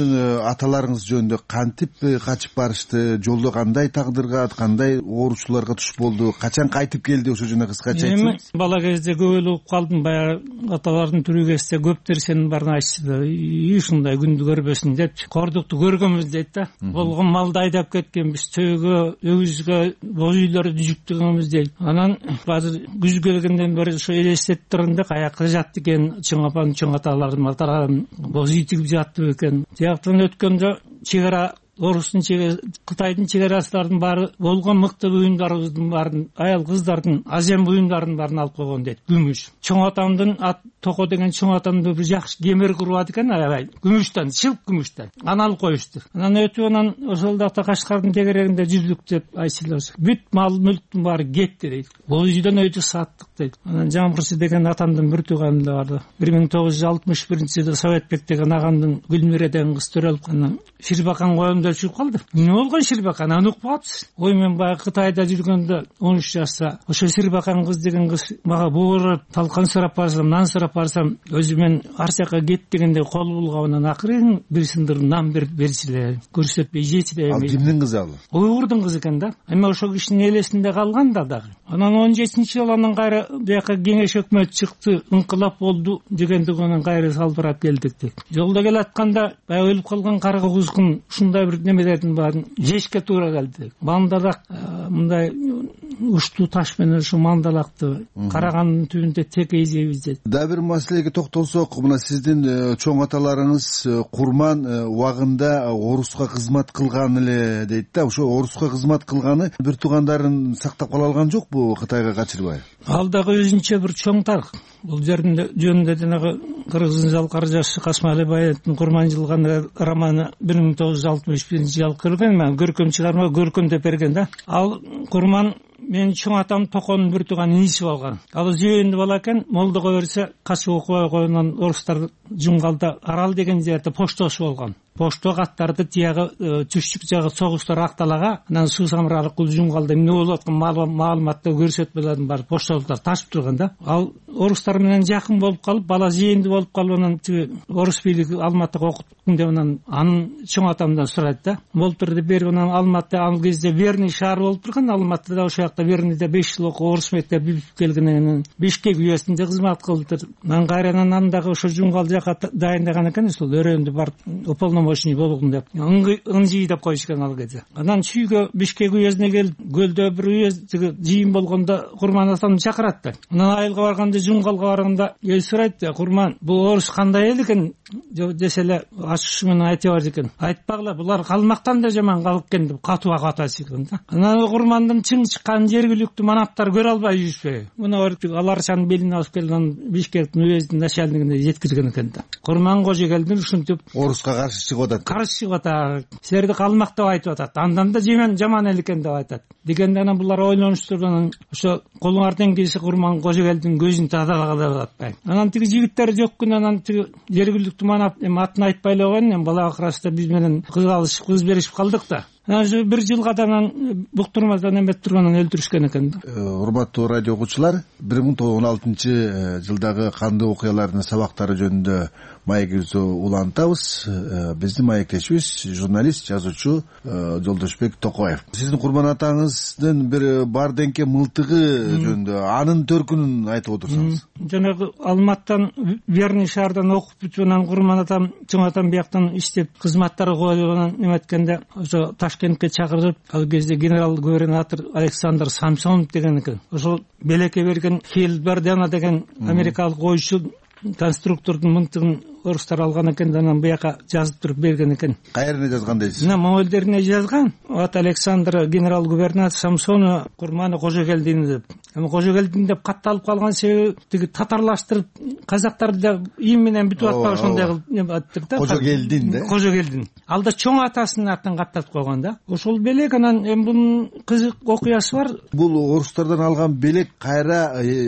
сиздин аталарыңыз жөнүндө кантип качып барышты, жолдо кандай тагдырга, кандай ооручуларга туш болду, качан кайтып келди, ошо жөнүндө кыскача айтсаңыз. Эми бала кезде көп эле угуп калдым, баягы аталардын тирүү кезде көп нерсенин баарын айтышты да, ушундай күндү көрбөсүн депчи. Кордукту көргөнбүз дейт да. Болгон малды айдап кеткенбиз, төөгө, өгүзгө, боз үйлөрдү жүктөгөнбүз дейт. Анан азыр күз келгенден бери ошо элестетип турган да, каяка жатты экен, чоң апам, чоң аталарым аталарым боз үй тигип жатты экен. Тияктан өткөндө чек ара орустун чек Кытайдын чек арасылардын баары болгон мыкты буюмдарыбыздын баарын, аял кыздардын азем буюмдарын баарын алып койгон дейт. Күмүш. Чоң атамдын ат Токо деген чоң атамды бир жакшы кемер курбат экен, аябай күмүштөн, шылк күмүштөн. Аны алып коюшту. Анан өтүп анан ошол ата Кашкардын тегерегинде жүздүк деп айсылар. Бүт мал мүлктүн баары кетти дейт. Боз үйдөн өйдү саттык дейт. Анан Жамбырчы деген атамдын бир тууганы да барды. бир миң тогуз жүз алтымыш биринчи жылы Советбек деген агамдын Гүлмире деген кыз төрөлүп анан Ширбакан коем деп чыгып калды. Эмне болгон Ширбакан? Аны укпапсыз. Ой, мен баягы Кытайда жүргөндө он үч жашта ошо Ширбакан кыз деген кыз мага буурап талкан сурап барсам, нан сурап барсам, өзү мен ар жака кет дегенде кол булгап анан акырын бир сындыр нан берип берчиле, көрсөтпөй жечиле. Ал кимдин кызы ал? Уйгурдун кызы экен да. Эми ошо кишинин элесинде калган да дагы. Анан он жетинчи жылы анан кайра бияка кеңеш өкмөт чыкты, инкылап болду дегенде анан кайра салбырап келдик дейт. Жолдо келатканда баягы өлүп калган карга кузгун ушундай бир немелердин баарын жешке туура келди. Мандалак мындай уштуу таш менен ушу мандалакты караганын түбүндө текейзебиз дейт. Да бир маселеге токтолсок, мына сиздин чоң аталарыңыз курман убагында оруска кызмат кылган эле дейт да. Ошо оруска кызмат кылганы бир туугандарын сактап кала алган жокпу Кытайга качырбай? Ал дагы өзүнчө бир чоң тарых. Бул жеринде жөнүндө жанагы Кыргыздын жалкар жашы Касмали Баяевдин Курман жылган романы бир миң тогуз жүз алтымыш биринчи жылы кырган, көркөм чыгарма, көркөм деп берген да. Ал Курман менин чоң атам Токонун бир тууган иниси болгон. Ал зүйөндү бала экен, молдого берсе качып окубай койгондон орустар Жумгалда Арал деген жерде поштошу болгон. Пошто каттарды тиягы түштүк жагы согуштар акталага, анан суу самыралык кул Жумгалда эмне болуп аткан маалыматты көрсөтмөлөрдүн баары поштолуктар ташып турган да. Ал орустар менен жакын болуп калып, бала зээндүү болуп калып, анан орус бийлиги Алматыга окуттум деп анан анын чоң атамдан сурайт да. Болуптур деп берип анан Алматыда ал кезде Верный шаары болуп турган, Алматыда ошол жакта Верныйда беш жыл окуп орус мектеп бүтүп келгенден кийин Бишкек уездинде кызмат кылыптыр. Анан кайрадан андагы ошо Жумгал жака дайындаган экен, ошол өрөөндү барып уполномоченный болгон деп ыңжый деп коюшкан ал кезде. Анан чүйгө Бишкек уездине келип, көлдө бир уезд жыйын болгондо Курман атамды чакырат да. Анан айылга барганда, Жумгалга барганда эл сурайт да, Курман, бул орус кандай эл экен десе эле ачыш менен айта бар экен. Айтпагыла, булар калмактан да жаман калып экен деп катуу катасы экен да. Анан Курмандын чың чыккан жергиликтүү манаптар көрө албай жүрүшпөй. Муну аларчанын белине алып келген Бишкектин уездин начальнигине жеткирген экен да. Курман Кожогелдин ушинтип оруска каршы чыгып атат. Каршы чыгып атат. Силерди калмак деп айтып атат. Андан да жемен жаман эл экен деп айтат. Дегенде анан булар ойлонуштурган ошо колуңардын келсе Курман Кожогелдин көзүн тазалагыла деп атпайбы. Анан тиги жигиттер жок күн анан тиги жергиликтүү манап атын айтпай эле койгон, бала акырасында биз менен кыз алышып, кыз беришип калдык да. Анан бир жылга анан буктурмадан эмет турганын өлтүрүшкөн экен. Урматтуу радио окуучулар, бир миң тогуз жүз он алтынчы жылдагы кандуу окуялардын сабактары жөнүндө маегибизди улантабыз. Биздин маектешибиз журналист, жазуучу Жолдошбек Токоев. Сиздин Курман атаңыздын бир бар деңке мылтыгы жөнүндө анын төркүнүн айтып отурсаңыз. Жанагы Алматтан Верный шаардан окуп бүтүп анан Курман атам, чоң атам бияктан иштеп кызматтары коюп анан эметкенде ошо Ташкентке чакырып, ал кезде генерал губернатор Александр Самсонов деген экен. Ошол белекке берген Хейлбердена деген америкалык ойчу конструктордун мынтыгын орустар алган экен, анан буяка жазып туруп берген экен. Кайерine жазган дейсиз? Мына мөөлдерине жазган. От Александр генерал губернатор Самсонов Курманы Кожогелдин деп. Эми Кожогелдин деп катталып калган себеби тиги татарлаштырып казактарды им менен бүтүп атпагы ошондой кылып аттыр да. Кожогелдин да. Кожогелдин. Алда чоң атасынын атын каттатып койгон да. Ошол белек анан эми бунун кызык окуясы бар. Бул орустардан алган белек кайра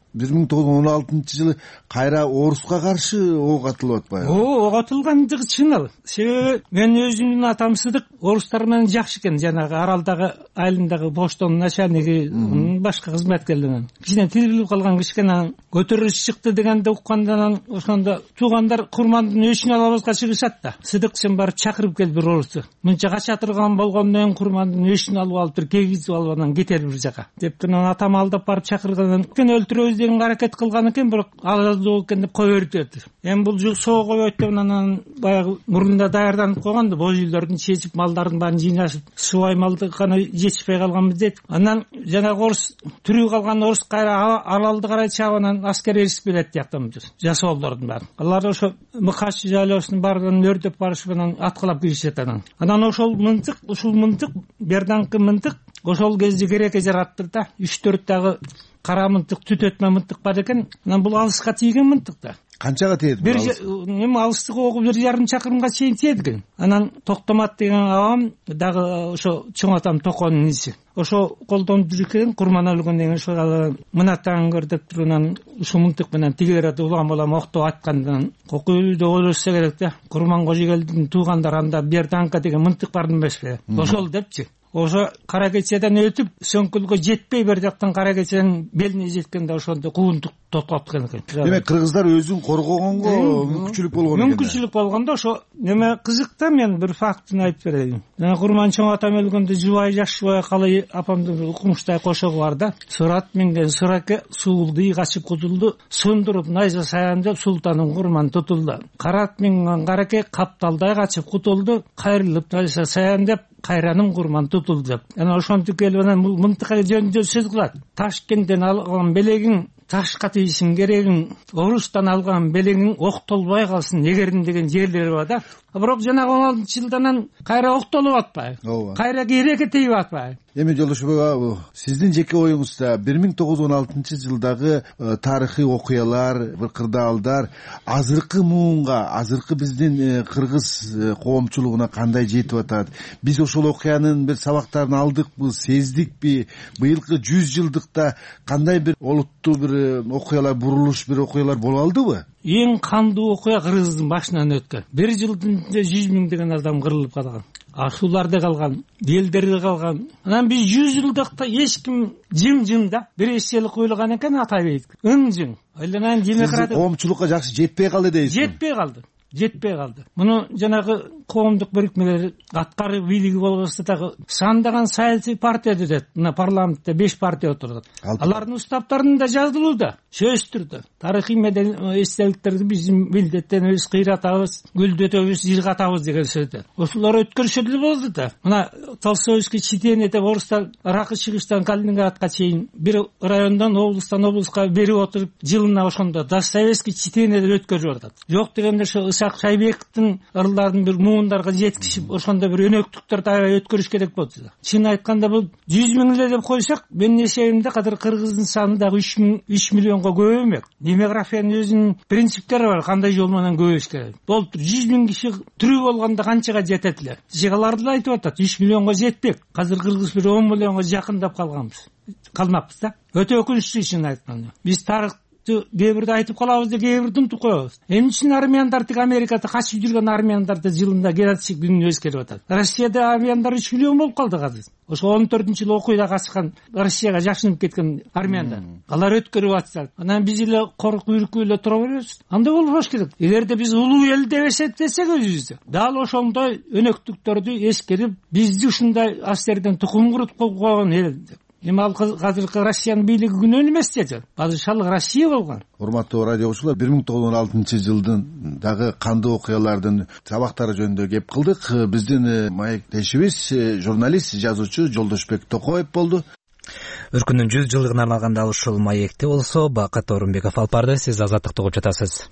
бир миң тогуз жүз он алтынчы жылы кайра оруска каршы ок атылып атпайбы? Ооба, ок атылгандыгы чын ал. Себеби мен өзүмдүн атам Сыдык орустар менен жакшы экен, жанагы Аралдагы айылындагы поштонун начальниги, башка кызматкерлеринен. Кичине тилип калган кичине көтөрүлүш чыкты дегенде уккандан ошондо туугандар курмандын өчүн алабызга чыгышат да. Сыдык сен барып чакырып кел бир орусу. Мынча кача турган болгондон курмандын өчүн алып алып бир кегизип алып анан кетер бир жака. Дептен атам алдап барып чакыргандан кийин өлтүрөбүз деген аракет кылган экен, бирок алуу экен деп кое берди. Эми бул жыл соо коет деп анан баягы мурунда даярданып койгон да, боз үйлөрдүн чечип малдардын баарын жыйнашып, субай малды гана жетишпей калганбыз дейт. Анан жанагы орус тирүү калган орус кайра аралды карай чаап анан аскер эрисип келет тияктан жасоолдордун баары. Алар ошо Мыкач жайлоосунун баарынан өрдөп барышып анан аткылап киришет анан. Анан ошол мынтык, ушул мынтык, берданкы мынтык ошол кезде керекке жараттыр да. үч төрт дагы кара мынтык, түтөтмө мынтык бар экен. Анан бул алыска тийген мынтык да. Канчага тиет? Бир эми алыстыгы огу бир жарым чакырымга чейин тиет экен. Анан Токтомат деген абам дагы ошо чоң атам Токонун иниси. Ошо колдонуп жүргөн курман өлгөн деген ошо мына таңгыр деп туруп анан ушул мынтык менен тигилерди улам улам октоп аткандан кокуйду ойлошсо керек да. Курман Кожогелдин туугандары анда Берданка деген мынтык бар эмеспи? Ошол депчи. Ошо кара кечеден өтүп сөңкүлгө жетпей бер жактан кара кеченин белине жеткенде ошондо куундук токтоткон экен. Демек кыргыздар өзүн коргогонго мүмкүнчүлүк болгон экен. Мүмкүнчүлүк болгондо ошо неме кызык да, мен бир фактын айтып берейин. Жана Курман чоң атам өлгөндө жубай жашыбай калай апамдын укмуштай кошогу бар да. Сурат минген сураке суулдый качып кутулду, сөндүрүп найза саян деп султанын Курман тутулду. Карат минген караке капталдай качып кутулду, кайрылып найза саян деп кайранын Курман тутулду деп. Анан ошентип келип анан бул мынтыка жөнүндө сөз кылат. Ташкенттен алган белегиң ташка тийишин керегиң, орустан алган белегиң октолбой калсын эгердин деген жерлери бар да. Бирок жанагы он алтынчы жылдан кайра октолуп атпайбы? Кайра керекке тийип атпайбы? Эми Жолдошбек, сиздин жеке оюңузда бир миң тогуз жүз он алтынчы жылдагы тарыхый окуялар, бир кырдаалдар азыркы муунга, азыркы биздин кыргыз коомчулугуна кандай жетип атат? Биз ошол окуянын бир сабактарын алдыкпы, сездикпи? Быйылкы жүз жылдыкта кандай бир олуттуу бир окуялар, бурулуш бир окуялар боло алдыбы? Эң кандуу окуя Кыргыздын башынан өткөн. Бир жылдын жүз миңдеген адам кырылып калган. Ашууларда калган, элдерде калган. Анан биз жүз жылдыкта эч ким жым-жым да бир эчелик уйлаган экен Атайбек. Ым-жым. Айланан демократия коомчулукка жакшы жетпей калды дейсизби? Жетпей калды. Жетпей калды. Муну жанагы коомдук бирикмелер аткарып бийлиги болбосо дагы сандаган саясий партия дедет. Мына парламентте беш партия отурат. Алардын устаптарында жазылууда, сөз түрдө. Тарыхый мәдәни эстеликтерди биздин милдеттенебиз, кыйратабыз, гүлдөтөбүз, жыргатабыз деген сөздөр. Ошолор өткөрүшүлүү болду да. Мына Толстойский читение деп орустар Ракы чыгыштан Калининградка чейин бир райондон облустан облуска берип отуруп, жылына ошондо Достоевский читение деп өткөрүп атат. Жок дегенде ошо Исак Шайбековдун ырларын бир муундарга жеткизип, ошондо бир өнөктүктөр аябай өткөрүш керек болду. Чын айтканда бул жүз миң эле деп койсок, менин эсебимде кадыр кыргыздын саны дагы үч миллионго көп эмес. Демографиянын өзүнүн принциптери бар, кандай жол менен көбөйүш керек. Болуп жүз миң киши тирүү болгондо канчага жетет эле? Жыгаларды да айтып атат, үч миллионго жетпек. Азыр кыргыз бир он миллионго жакындап калганбыз. Калмаппыз да. Өтө өкүнүчтүү чын айтканда. Биз тарых кээ бирде айтып калабыз да кээ бирди унутуп коебуз. Эмне үчүн армияндар тик Америкада качып жүргөн армияндарды жылында геноцид күнүнө өзгөрүп атат? Россияда армияндар үч миллион болуп калды азыр. Ошо он төртүнчү жылы окуйда качкан Россияга жашынып кеткен армияндар. Алар өткөрүп атышат. Анан биз эле коркуп үркүп эле тура беребиз. Андай болбош керек. Эгерде биз улуу эл деп эсептесек өзүбүздү, дал ошондой өнөктүктөрдү эскерип, бизди ушундай астерден тукум курутуп койгон эл деп. Эми ал азыркы Россиянын бийлиги күнөө эмес деді. Падышалык Россия болгон. Урматтуу радио окуучулар, бир миң тогуз жүз он алтынчы жылдын дагы кандуу окуялардын сабактары жөнүндө кеп кылдык. Биздин маектешибиз журналист, жазуучу Жолдошбек Токоев болду. Өркүндүн жүз жылдыгына арналганда ушул маекте болсо, Бакыт Орунбеков алып барды. Сиз Азаттыкты угуп жатасыз.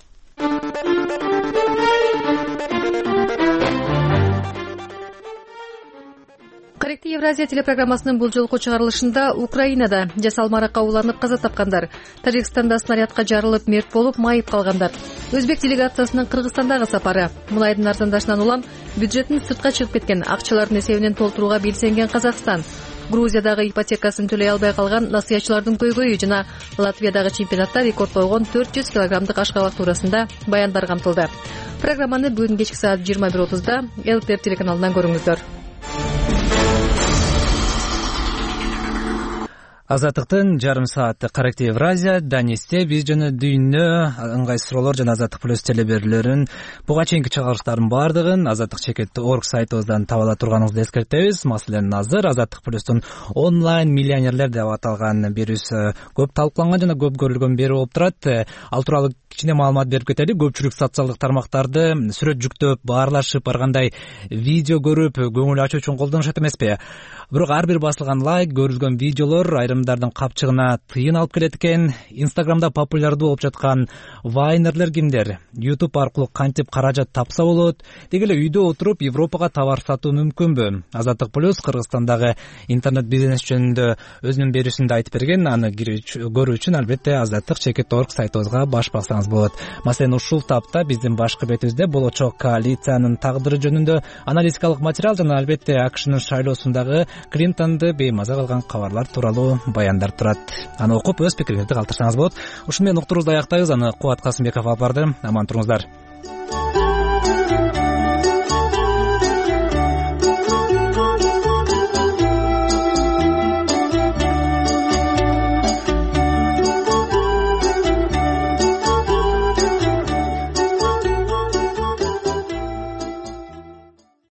Корректив Евразия телепрограммасынын бул жолку чыгарылышында Украинада жасалмаракка уланып каза тапкандар, Тажикстанда снарядка жарылып мерт болуп майып калгандар, Өзбек делегациясынын Кыргызстандагы сапары, мунайдын арзандашынан улам бюджеттин сыртка чыгып кеткен акчалардын эсебинен толтурууга белсенген Казакстан, Грузиядагы ипотекасын төлөй албай калган насыятчылардын көйгөйү жана Латвиядагы чемпионатта рекорд койгон төрт жүз килограммдык ашкабак туурасында баяндар камтылды. Программаны бүгүн кечки саат жыйырма бир отузда ЛТР телеканалынан көрүңүздөр. Азаттыктын жарым саатты Каракти Евразия, Данисте биз жана дүйнө ыңгай суроолор жана Азаттык плюс телеберүүлөрүн буга чейинки чыгарылыштардын баардыгын азаттык чекит точка орг сайтыбыздан таба ала турганыңызды эскертебиз. Маселен, азыр Азаттык плюстун онлайн миллионерлер деп аталган берүүсү көп талкууланган жана көп көрүлгөн берүү болуп турат. Ал тууралуу кичине маалымат берип кетели. Көпчүлүк социалдык тармактарды сүрөт жүктөп, баарлашып, ар кандай видео көрүп, көңүл ачуу үчүн колдонушат эмеспи? Бирок ар бир басылган лайк, көрүлгөн видеолор айрымдардын капчыгына тыйын алып келет экен. Инстаграмда популярдуу болуп жаткан вайнерлер кимдер? YouTube аркылуу кантип каражат тапса болот? Деги эле үйдө отуруп Европага товар сатуу мүмкүнбү? Азаттык плюс Кыргызстандагы интернет бизнес жөнүндө өзүнүн берүүсүндө айтып берген. Аны көрүү үчүн албетте азаттык чекит точка орг сайтыбызга баш бассаңыз болот. Маселен, ушул тапта биздин башкы бетибизде болочок коалициянын тагдыры жөнүндө аналитикалык материал жана албетте АКШнын шайлоосундагы Клинтонду беймаза кылган кабарлар тууралуу баяндар турат. Аны окуп өз пикириңизди калтырсаңыз болот. Ушуну менен уктуруубузду аяктайбыз. Аны Кубат Касымбеков алып барды. Аман туруңуздар.